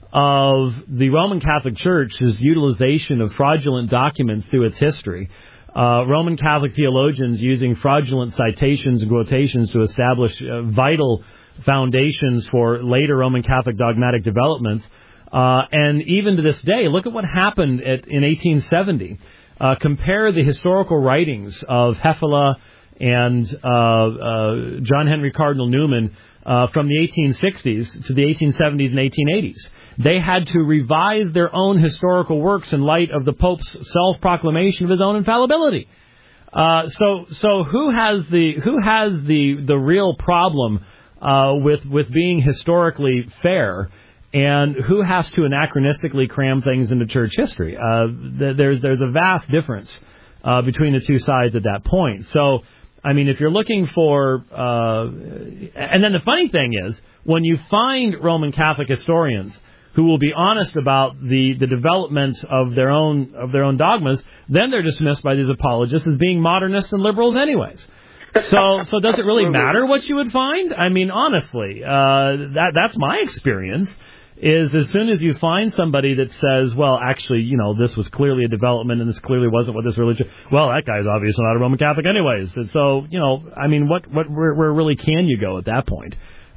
of the Roman Catholic Church's utilization of fraudulent documents through its history? Uh, Roman Catholic theologians using fraudulent citations and quotations to establish uh, vital foundations for later Roman Catholic dogmatic developments. Uh, and even to this day, look at what happened at, in eighteen seventy. Uh, compare the historical writings of Hefele and uh, uh, John Henry Cardinal Newman uh, from the eighteen sixties to the eighteen seventies and eighteen eighties. They had to revise their own historical works in light of the Pope's self-proclamation of his own infallibility. Uh, so, so who has the who has the the real problem uh, with with being historically fair? And who has to anachronistically cram things into church history? Uh, th- there's there's a vast difference uh, between the two sides at that point. So, I mean, if you're looking for, uh, and then the funny thing is, when you find Roman Catholic historians who will be honest about the, the development of their own of their own dogmas, then they're dismissed by these apologists as being modernists and liberals, anyways. So, so does it really matter what you would find? I mean, honestly, uh, that that's my experience. Is as soon as you find somebody that says, well, actually, you know, this was clearly a development and this clearly wasn't what this religion, well, that guy's obviously not a Roman Catholic anyways. And so, you know, I mean, what, what, where, where really can you go at that point?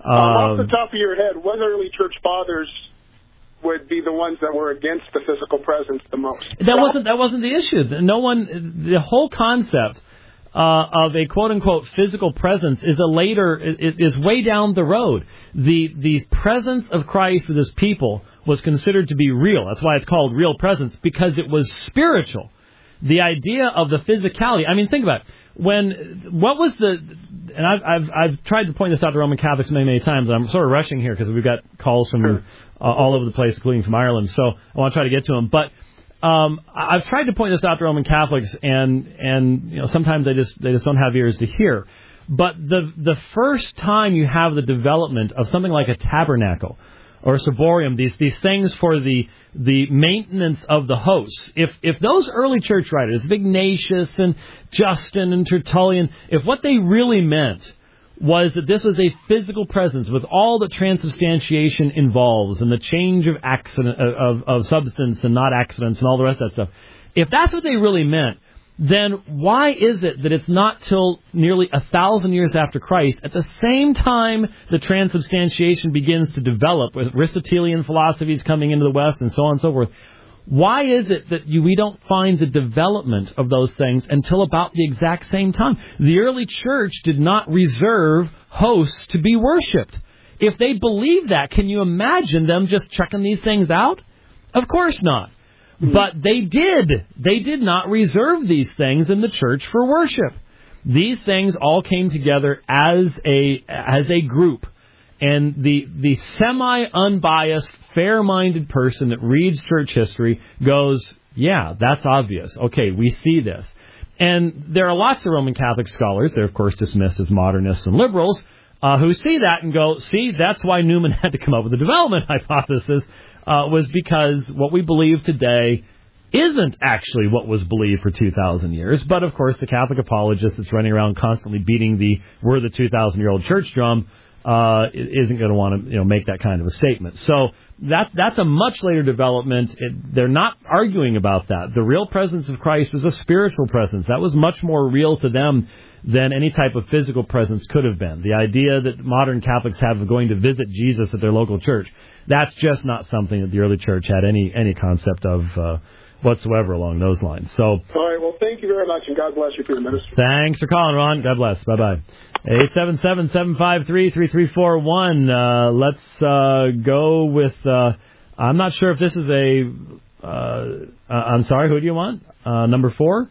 Um, off the top of your head, what early church fathers would be the ones that were against the physical presence the most? That wasn't that wasn't the issue. No one, the whole concept uh, of a quote unquote physical presence is a later is, is way down the road. The the presence of Christ with His people was considered to be real. That's why it's called real presence, because it was spiritual. The idea of the physicality. I mean, think about it. When what was the and I've I've I've tried to point this out to Roman Catholics many many times. I'm sort of rushing here because we've got calls from uh, all over the place, including from Ireland. So I want to try to get to them. But um, I've tried to point this out to Roman Catholics, and and you know sometimes they just they just don't have ears to hear. But the the first time you have the development of something like a tabernacle or a ciborium, these these things for the the maintenance of the hosts. If if those early church writers, Ignatius and Justin and Tertullian, if what they really meant was that this was a physical presence with all that transubstantiation involves and the change of accident of, of substance and not accidents and all the rest of that stuff, if that's what they really meant, then why is it that it's not till nearly a thousand years after Christ, at the same time the transubstantiation begins to develop, with Aristotelian philosophies coming into the West and so on and so forth, why is it that you, we don't find the development of those things until about the exact same time? The early church did not reserve hosts to be worshipped. If they believed that, can you imagine them just checking these things out? Of course not. But they did. They did not reserve these things in the church for worship. These things all came together as a as a group. And the the semi-unbiased, fair-minded person that reads church history goes, yeah, that's obvious. Okay, we see this. And there are lots of Roman Catholic scholars, they're of course dismissed as modernists and liberals, uh, who see that and go, see, that's why Newman had to come up with the development hypothesis, uh, was because what we believe today isn't actually what was believed for two thousand years. But, of course, the Catholic apologist that's running around constantly beating the we're the two thousand year old church drum uh, isn't going to want to you know, make that kind of a statement. So that, that's a much later development. It, they're not arguing about that. The real presence of Christ was a spiritual presence. That was much more real to them than any type of physical presence could have been. The idea that modern Catholics have of going to visit Jesus at their local church, that's just not something that the early church had any any concept of uh, whatsoever along those lines. So, all right, well, thank you very much, and God bless you for your ministry. Thanks for calling, Ron. God bless. Bye-bye. eight seven seven, seven five three, three three four one. Uh, let's uh, go with, uh, I'm not sure if this is a, uh, uh, I'm sorry, who do you want? Uh, number four?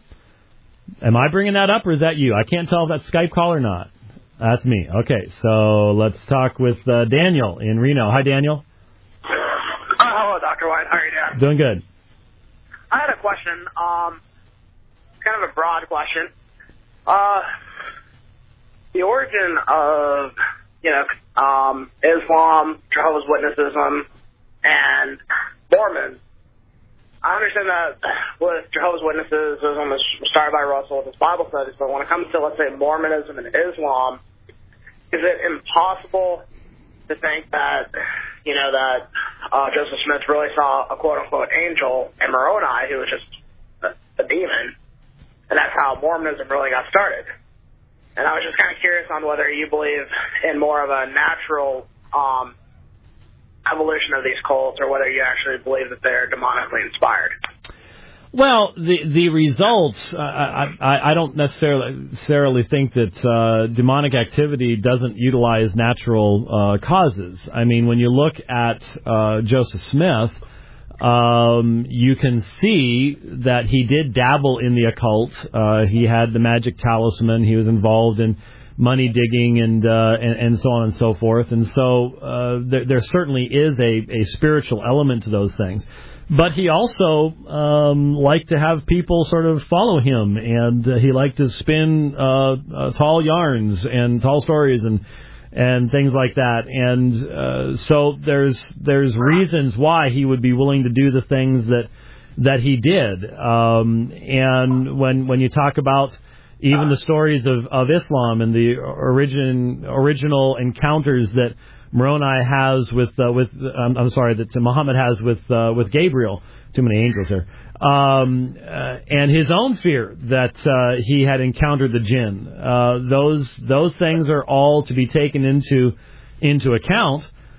Am I bringing that up, or is that you? I can't tell if that's Skype call or not. That's me. Okay, so let's talk with uh, Daniel in Reno. Hi, Daniel. Uh, hello, Doctor White. How are you Doing doing? good. I had a question, um, kind of a broad question. Uh, the origin of, you know, um, Islam, Jehovah's Witnessism, and Mormons. I understand that with Jehovah's Witnesses, Islam was started by Russell with his Bible studies, but when it comes to, let's say, Mormonism and Islam, is it impossible to think that, you know, that uh, Joseph Smith really saw a quote-unquote angel in Moroni who was just a, a demon, and that's how Mormonism really got started? And I was just kind of curious on whether you believe in more of a natural um, evolution of these cults, or whether you actually believe that they're demonically inspired. Well, the the results, uh, I, I I don't necessarily necessarily think that uh, demonic activity doesn't utilize natural uh, causes. I mean, when you look at uh, Joseph Smith, um, you can see that he did dabble in the occult. Uh, he had the magic talisman. He was involved in money digging and, uh, and and so on and so forth. And so uh, there, there certainly is a, a spiritual element to those things. But he also um, liked to have people sort of follow him, and uh, he liked to spin uh, uh, tall yarns and tall stories and and things like that. And uh, so there's there's reasons why he would be willing to do the things that that he did. Um, and when when you talk about even the stories of, of Islam and the origin original encounters that Moroni has with uh, with um, I'm sorry that Muhammad has with uh, with Gabriel, too many angels there, um, uh, and his own fear that uh, he had encountered the jinn. Uh, those those things are all to be taken into into account.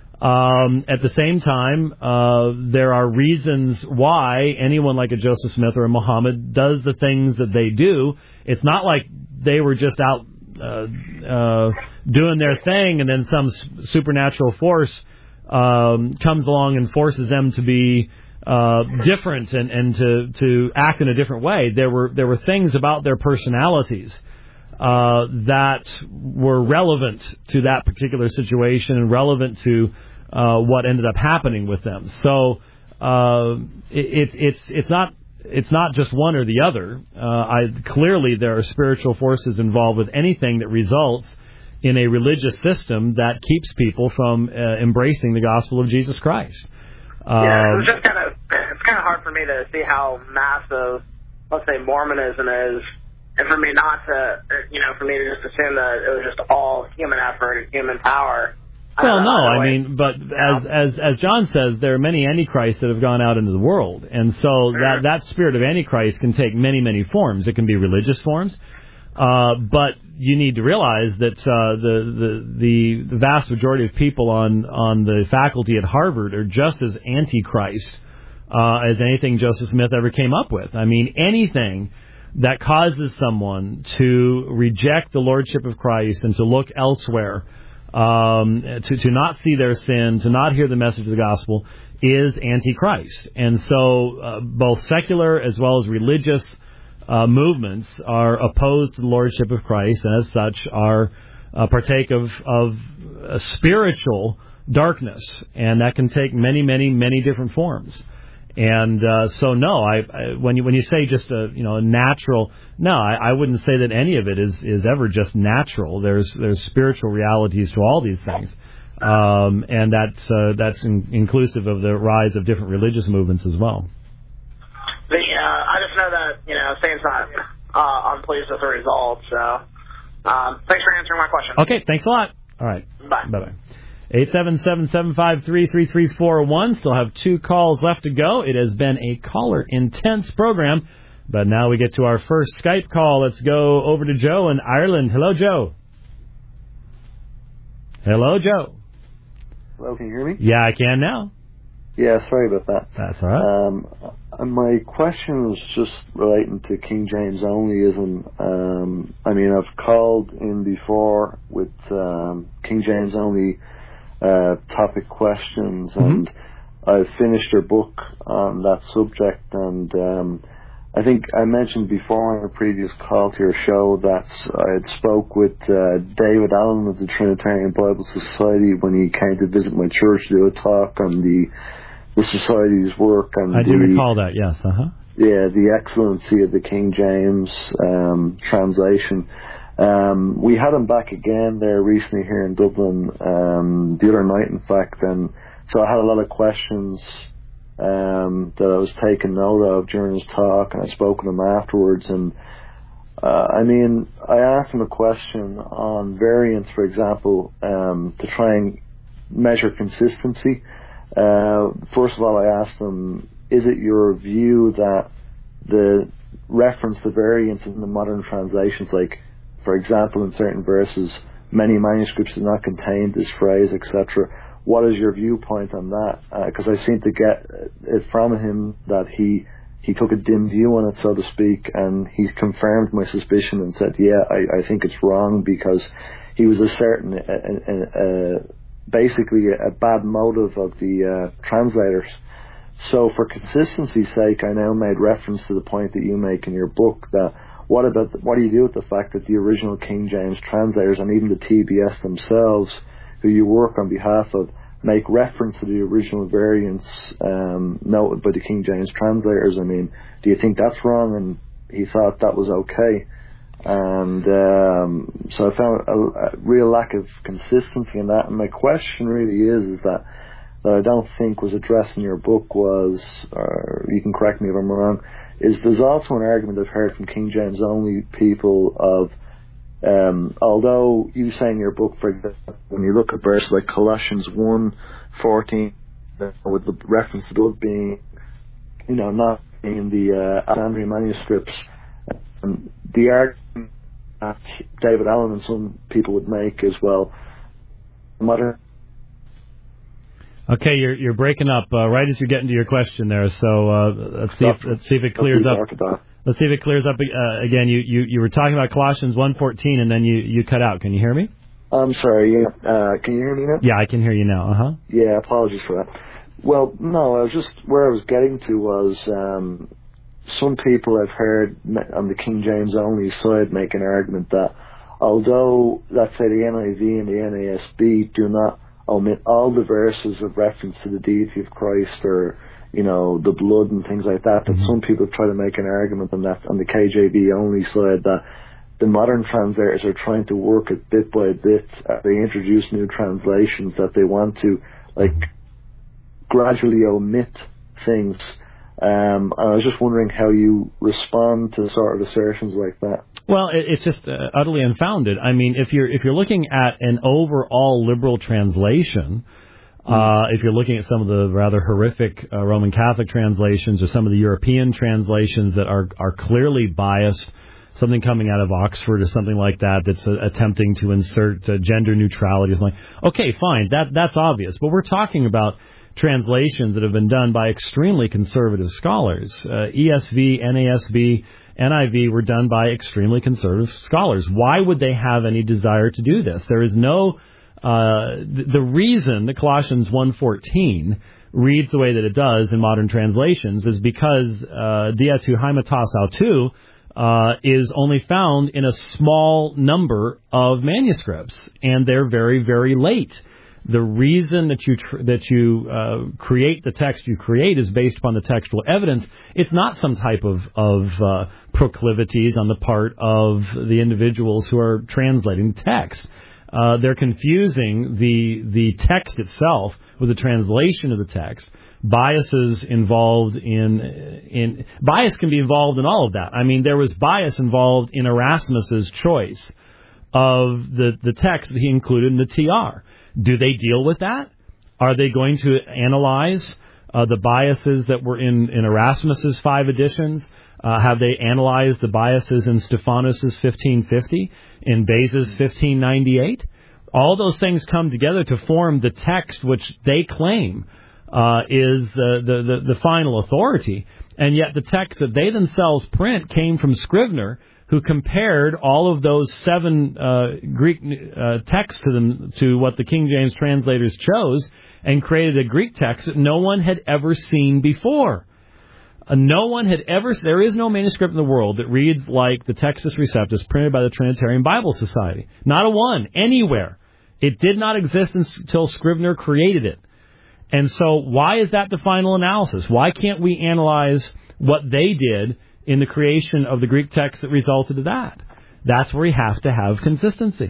Um, at the same time, uh, there are reasons why anyone like a Joseph Smith or a Muhammad does the things that they do. It's not like they were just out uh, uh, doing their thing and then some supernatural force um, comes along and forces them to be uh, different and, and to, to act in a different way. There were there were things about their personalities Uh, that were relevant to that particular situation and relevant to uh, what ended up happening with them. So uh, it, it, it's it's not it's not just one or the other. Uh, I clearly there are spiritual forces involved with anything that results in a religious system that keeps people from uh, embracing the gospel of Jesus Christ. Um, yeah, it's just kind of it's kind of hard for me to see how massive, let's say, Mormonism is. And for me not to, you know, for me to just assume that it was just all human effort and human power. Well, no, I mean, but as as as John says, there are many antichrists that have gone out into the world, and so that that spirit of antichrist can take many many forms. It can be religious forms, uh, but you need to realize that uh, the, the the vast majority of people on on the faculty at Harvard are just as antichrist uh, as anything Joseph Smith ever came up with. I mean, anything that causes someone to reject the lordship of Christ and to look elsewhere, um, to, to not see their sin, to not hear the message of the gospel, is antichrist. And so uh, both secular as well as religious uh, movements are opposed to the lordship of Christ, and as such are uh, partake of, of a spiritual darkness, and that can take many, many, many different forms. And uh, so, no, I, I when you when you say just a you know a natural, no, I, I wouldn't say that any of it is, is ever just natural. There's there's spiritual realities to all these things, um, and that's uh, that's in, inclusive of the rise of different religious movements as well. The, uh, I just know that you know Satan's not uh, unpleased with the results. So, um, thanks for answering my question. Okay, thanks a lot. All right, bye. Bye bye. eight seven seven, seven five three, three three four one. Still have two calls left to go. It has been a caller-intense program, but now we get to our first Skype call. Let's go over to Joe in Ireland. Hello, Joe. Hello, Joe. Hello, can you hear me? Yeah, I can now. Yeah, sorry about that. That's all right. Um, my question is just relating to King James onlyism. Um, I mean, I've called in before with um, King James only Uh, topic questions, mm-hmm. and I've finished your book on that subject, and um, I think I mentioned before on a previous call to your show that I had spoke with uh, David Allen of the Trinitarian Bible Society when he came to visit my church to do a talk on the the Society's work. And I do the, recall that, yes. Uh-huh. Yeah, the excellency of the King James um, translation. Um, we had him back again there recently here in Dublin, um, the other night, in fact, and so I had a lot of questions um, that I was taking note of during his talk, and I spoke with him afterwards. And uh, I mean, I asked him a question on variance, for example, um, to try and measure consistency. Uh, first of all, I asked him, is it your view that the reference to variance in the modern translations, like, for example, in certain verses, many manuscripts do not contain this phrase, et cetera. What is your viewpoint on that? Because uh, I seem to get it from him that he he took a dim view on it, so to speak, and he confirmed my suspicion and said, yeah, I, I think it's wrong, because he was a certain, uh, uh, uh, basically a bad motive of the uh, translators. So for consistency's sake, I now made reference to the point that you make in your book that What about the, what do you do with the fact that the original King James translators and even the T B S themselves, who you work on behalf of, make reference to the original variants um, noted by the King James translators? I mean, do you think that's wrong? And he thought that was okay. And um, so I found a, a real lack of consistency in that. And my question really is, is that, that I don't think was addressed in your book was, or you can correct me if I'm wrong, is there's also an argument I've heard from King James only people of, um, although you say in your book, for example, when you look at verses like Colossians one fourteen, uh, with the reference to those being, you know, not in the uh, Alexandrian manuscripts, um, the argument that David Allen and some people would make is, well, modern Okay, you're you're breaking up uh, right as you're getting to your question there. So uh, let's see if let's see if it clears up. Let's see if it clears up uh, again. You, you you were talking about Colossians one fourteen, and then you, you cut out. Can you hear me? I'm sorry. Yeah. Uh, can you hear me now? Yeah, I can hear you now. Uh huh. Yeah. Apologies for that. Well, no, I was just where I was getting to was um, some people I've heard on the King James only side make an argument that although let's say the N I V and the N A S B do not omit all the verses of reference to the deity of Christ or, you know, the blood and things like that, mm-hmm. that some people try to make an argument on that, on the K J V only side, that the modern translators are trying to work it bit by bit. Uh, they introduce new translations that they want to, like, gradually omit things. Um, and I was just wondering how you respond to sort of assertions like that. Well, it, it's just uh, utterly unfounded. I mean, if you're if you're looking at an overall liberal translation, mm. uh, if you're looking at some of the rather horrific uh, Roman Catholic translations or some of the European translations that are are clearly biased, something coming out of Oxford or something like that that's uh, attempting to insert uh, gender neutrality or something. Okay, fine, that that's obvious. But we're talking about translations that have been done by extremely conservative scholars. Uh, E S V, N A S B, N I V were done by extremely conservative scholars. Why would they have any desire to do this? There is no... Uh, the, the reason that Colossians one fourteen reads the way that it does in modern translations is because uh, dia tu haimatos autou uh, is only found in a small number of manuscripts, and they're very, very late. The reason that you tr- that you uh, create the text you create is based upon the textual evidence. It's not some type of of uh, proclivities on the part of the individuals who are translating the text. Uh, they're confusing the the text itself with the translation of the text. Biases involved in in bias can be involved in all of that. I mean, there was bias involved in Erasmus's choice of the the text that he included in the T R. Do they deal with that? Are they going to analyze uh, the biases that were in, in Erasmus's five editions? Uh, have they analyzed the biases in Stephanus's fifteen fifty, in Beza's fifteen ninety-eight? All those things come together to form the text which they claim uh, is the, the, the, the final authority. And yet the text that they themselves print came from Scrivener, who compared all of those seven uh, Greek uh, texts to them to what the King James translators chose, and created a Greek text that no one had ever seen before. Uh, no one had ever. There is no manuscript in the world that reads like the Textus Receptus printed by the Trinitarian Bible Society. Not a one anywhere. It did not exist until Scrivener created it. And so, why is that the final analysis? Why can't we analyze what they did in the creation of the Greek text that resulted in that? That's where we have to have consistency.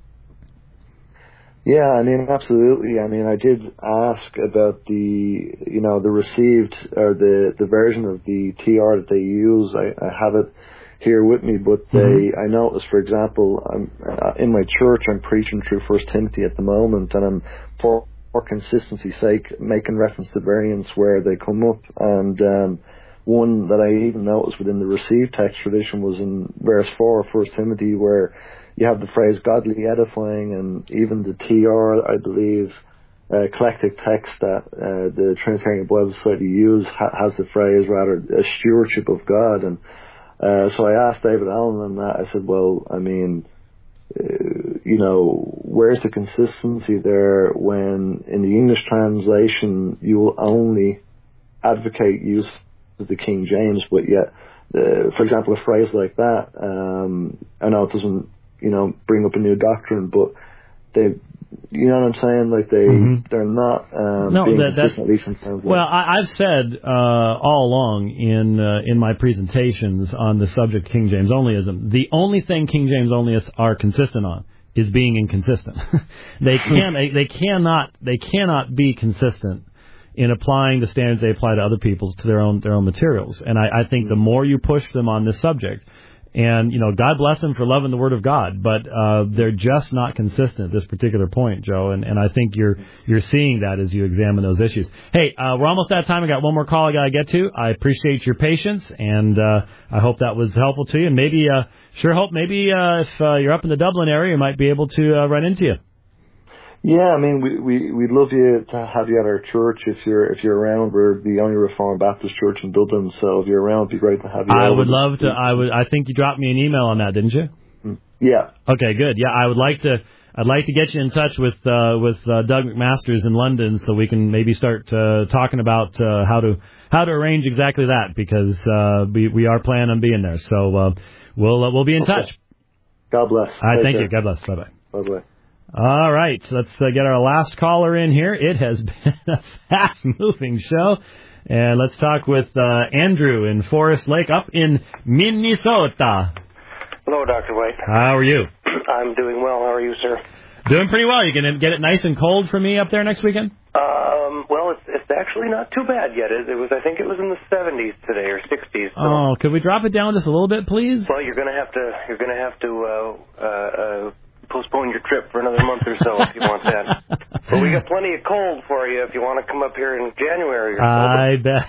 Yeah, I mean, absolutely. I mean, I did ask about the, you know, the received, or the, the version of the T R that they use. I, I have it here with me, but they, mm-hmm. I noticed, for example, I'm, uh, in my church, I'm preaching through First Timothy at the moment, and I'm, for, for consistency's sake, making reference to variants where they come up, and, um, one that I even noticed within the received text tradition was in verse four of First Timothy, where you have the phrase godly edifying, and even the T R, I believe, uh, eclectic text that uh, the Trinitarian Bible Society use ha- has the phrase, rather, a stewardship of God. And uh, so I asked David Allen on that. I said, well, I mean, uh, you know, where's the consistency there when in the English translation you will only advocate use of the King James, but yet, uh, for example, a phrase like that, um, I know it doesn't, you know, bring up a new doctrine, but they, you know what I'm saying? Like they, mm-hmm. they're not um, no, being that, consistent, at least in terms of. Well, I, I've said uh, all along in uh, in my presentations on the subject of King James onlyism, the only thing King James onlyists are consistent on is being inconsistent. they can they, they cannot they cannot be consistent in applying the standards they apply to other people's to their own their own materials. And I, I think the more you push them on this subject, and, you know, God bless them for loving the Word of God, but uh, they're just not consistent at this particular point, Joe, and, and I think you're you're seeing that as you examine those issues. Hey, uh, we're almost out of time. I got one more call I got to get to. I appreciate your patience, and uh, I hope that was helpful to you. And maybe, uh, sure hope maybe uh, if uh, you're up in the Dublin area, you might be able to uh, run into you. Yeah, I mean, we, we, we'd love you to have you at our church if you're if you're around. We're the only Reformed Baptist church in Dublin, so if you're around, it'd be great to have you. I would love to. I would. I think you dropped me an email on that, didn't you? Yeah. Okay, good. Yeah, I would like to. I'd like to get you in touch with uh, with uh, Doug McMasters in London, so we can maybe start uh, talking about uh, how to how to arrange exactly that, because uh, we we are planning on being there. So uh, we'll uh, we'll be in okay. touch. God bless. All right, Take thank care. you. God bless. Bye bye. Bye bye. All right, let's uh, get our last caller in here. It has been a fast-moving show. And let's talk with uh, Andrew in Forest Lake up in Minnesota. Hello, Doctor White. How are you? I'm doing well. How are you, sir? Doing pretty well. You going to get it nice and cold for me up there next weekend? Um, well, it's it's actually not too bad yet. It, it was, I think it was in the seventies today or sixties. So. Oh, could we drop it down just a little bit, please? Well, you're going to have to you're going to have to uh, uh, uh, postpone your trip for another month or so if you want that. But we got plenty of cold for you if you want to come up here in January or so. I bet.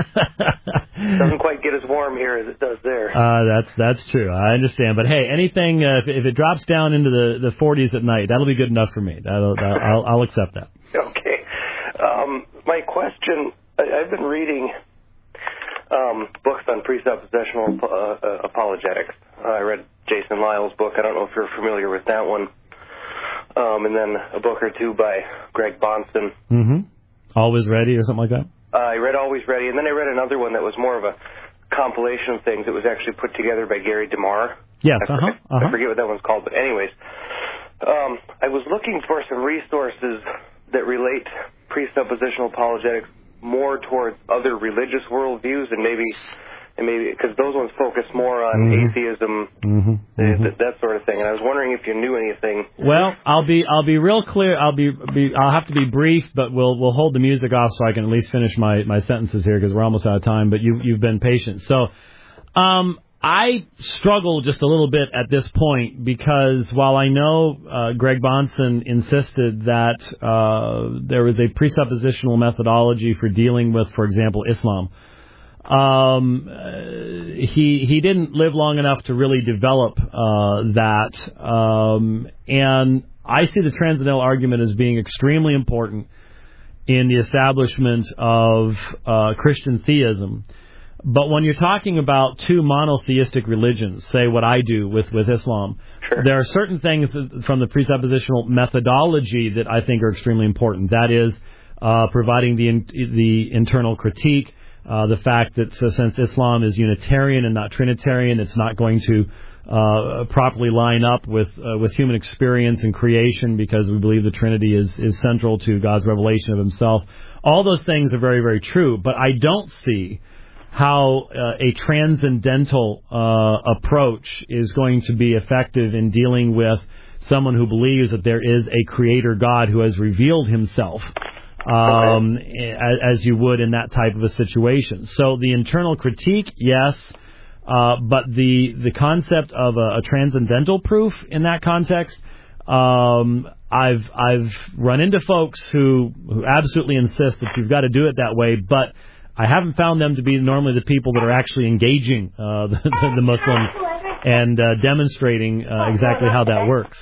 It doesn't quite get as warm here as it does there. Uh, that's that's true. I understand. But hey, anything uh, if, if it drops down into the, the forties at night, that'll be good enough for me. That'll, that'll I'll, I'll accept that. Okay. Um, my question: I, I've been reading um, books on presuppositional uh, uh, apologetics. Uh, I read Jason Lyle's book. I don't know if you're familiar with that one. Um, and then a book or two by Greg Bahnsen. Mm-hmm. Always Ready or something like that? Uh, I read Always Ready, and then I read another one that was more of a compilation of things. It was actually put together by Gary DeMar. Yes, I, uh-huh, forget, uh-huh. I forget what that one's called, but anyways. Um, I was looking for some resources that relate presuppositional apologetics more towards other religious worldviews, and maybe... And maybe because those ones focus more on mm-hmm. atheism, mm-hmm. Mm-hmm. That, that sort of thing. And I was wondering if you knew anything. Well, I'll be I'll be real clear. I'll be, be I'll have to be brief, but we'll we'll hold the music off so I can at least finish my, my sentences here because we're almost out of time. But you you've been patient. So, um, I struggle just a little bit at this point because while I know uh, Greg Bahnsen insisted that uh, there was a presuppositional methodology for dealing with, for example, Islam. Um, uh, he he didn't live long enough to really develop uh, that, um, and I see the transcendental argument as being extremely important in the establishment of uh, Christian theism. But when you're talking about two monotheistic religions, say what I do with, with Islam, sure. There are certain things from the presuppositional methodology that I think are extremely important. That is uh, providing the in, the internal critique. Uh, the fact that so since Islam is Unitarian and not Trinitarian, it's not going to uh, properly line up with uh, with human experience and creation because we believe the Trinity is, is central to God's revelation of Himself. All those things are very, very true, but I don't see how uh, a transcendental uh, approach is going to be effective in dealing with someone who believes that there is a creator God who has revealed Himself. Um, as you would in that type of a situation. So the internal critique, yes, uh, but the the concept of a, a transcendental proof in that context, um, I've I've run into folks who who absolutely insist that you've got to do it that way, but I haven't found them to be normally the people that are actually engaging uh, the, the, the Muslims and uh, demonstrating uh, exactly how that works.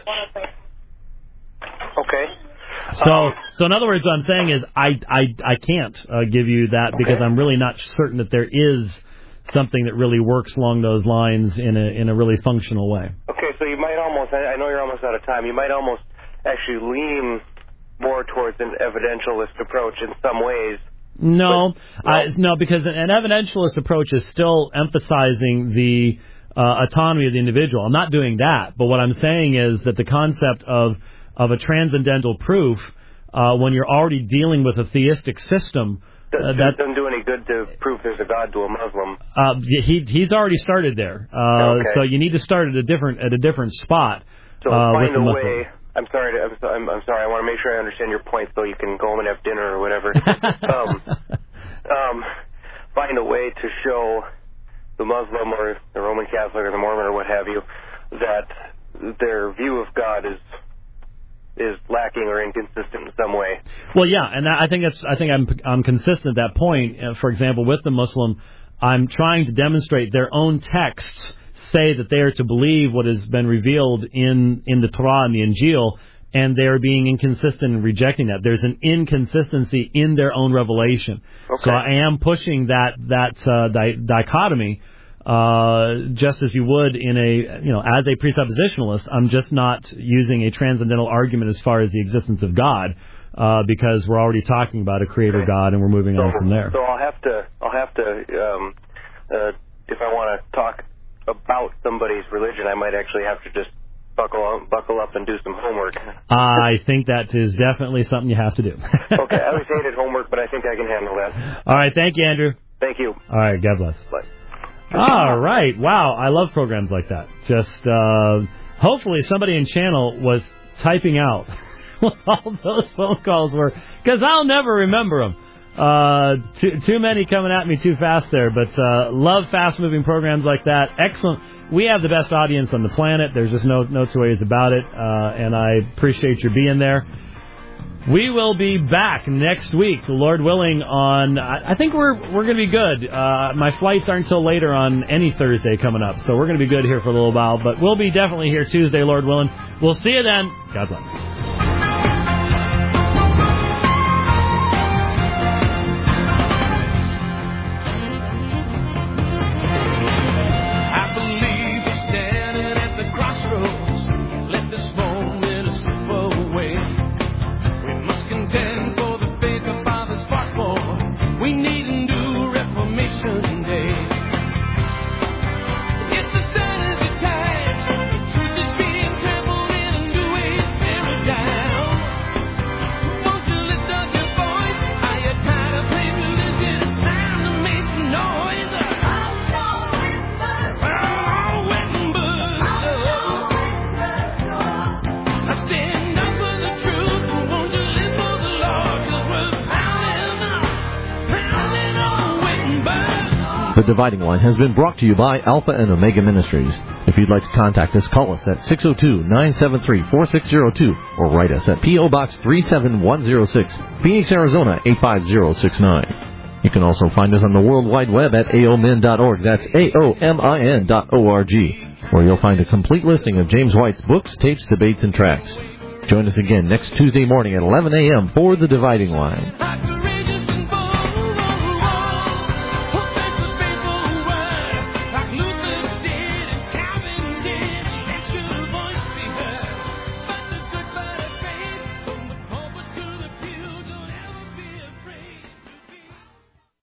Okay. So, so in other words, what I'm saying is I, I, I can't uh, give you that because okay. I'm really not certain that there is something that really works along those lines in a in a really functional way. Okay, so you might almost, I know you're almost out of time, you might almost actually lean more towards an evidentialist approach in some ways. No, but, I, no, because an evidentialist approach is still emphasizing the uh, autonomy of the individual. I'm not doing that, but what I'm saying is that the concept of of a transcendental proof, uh, when you're already dealing with a theistic system, uh, that doesn't do any good to prove there's a God to a Muslim. Uh, he he's already started there, uh, okay. so you need to start at a different at a different spot. So uh, find with the a Muslim. way. I'm sorry. To, I'm, I'm, I'm sorry. I want to make sure I understand your point, so you can go home and have dinner or whatever. um, um, find a way to show the Muslim or the Roman Catholic or the Mormon or what have you that their view of God is. is lacking or inconsistent in some way. Well, yeah, and I think that's I think I'm I'm consistent at that point. Uh, for example, with the Muslim, I'm trying to demonstrate their own texts say that they are to believe what has been revealed in in the Torah and the Injil, and they're being inconsistent and rejecting that. There's an inconsistency in their own revelation. Okay. So I am pushing that that uh, di- dichotomy, uh, just as you would in a, you know, as a presuppositionalist. I'm just not using a transcendental argument as far as the existence of God, uh, because we're already talking about a creator okay. God, and we're moving so, on from there. So I'll have to, I'll have to, um, uh, if I want to talk about somebody's religion, I might actually have to just buckle up, buckle up and do some homework. I think that is definitely something you have to do. Okay, I always hated homework, but I think I can handle that. All right, thank you, Andrew. Thank you. All right, God bless. Bye. All right, wow, I love programs like that. Just uh, hopefully somebody in channel was typing out what all those phone calls were, because I'll never remember them. Uh, too, too many coming at me too fast there, but uh, love fast-moving programs like that. Excellent. We have the best audience on the planet. There's just no no two ways about it, uh, and I appreciate your being there. We will be back next week, Lord willing, on, I, I think we're we're going to be good. Uh, my flights aren't until later on any Thursday coming up, so we're going to be good here for a little while, but we'll be definitely here Tuesday, Lord willing. We'll see you then. God bless. The Dividing Line has been brought to you by Alpha and Omega Ministries. If you'd like to contact us, call us at six oh two, nine seven three, four six oh two or write us at P O. Box three seven one oh six, Phoenix, Arizona eight five zero six nine. You can also find us on the World Wide Web at A O M I N dot org. That's A O M I N dot O R G, where you'll find a complete listing of James White's books, tapes, debates, and tracts. Join us again next Tuesday morning at eleven a.m. for The Dividing Line.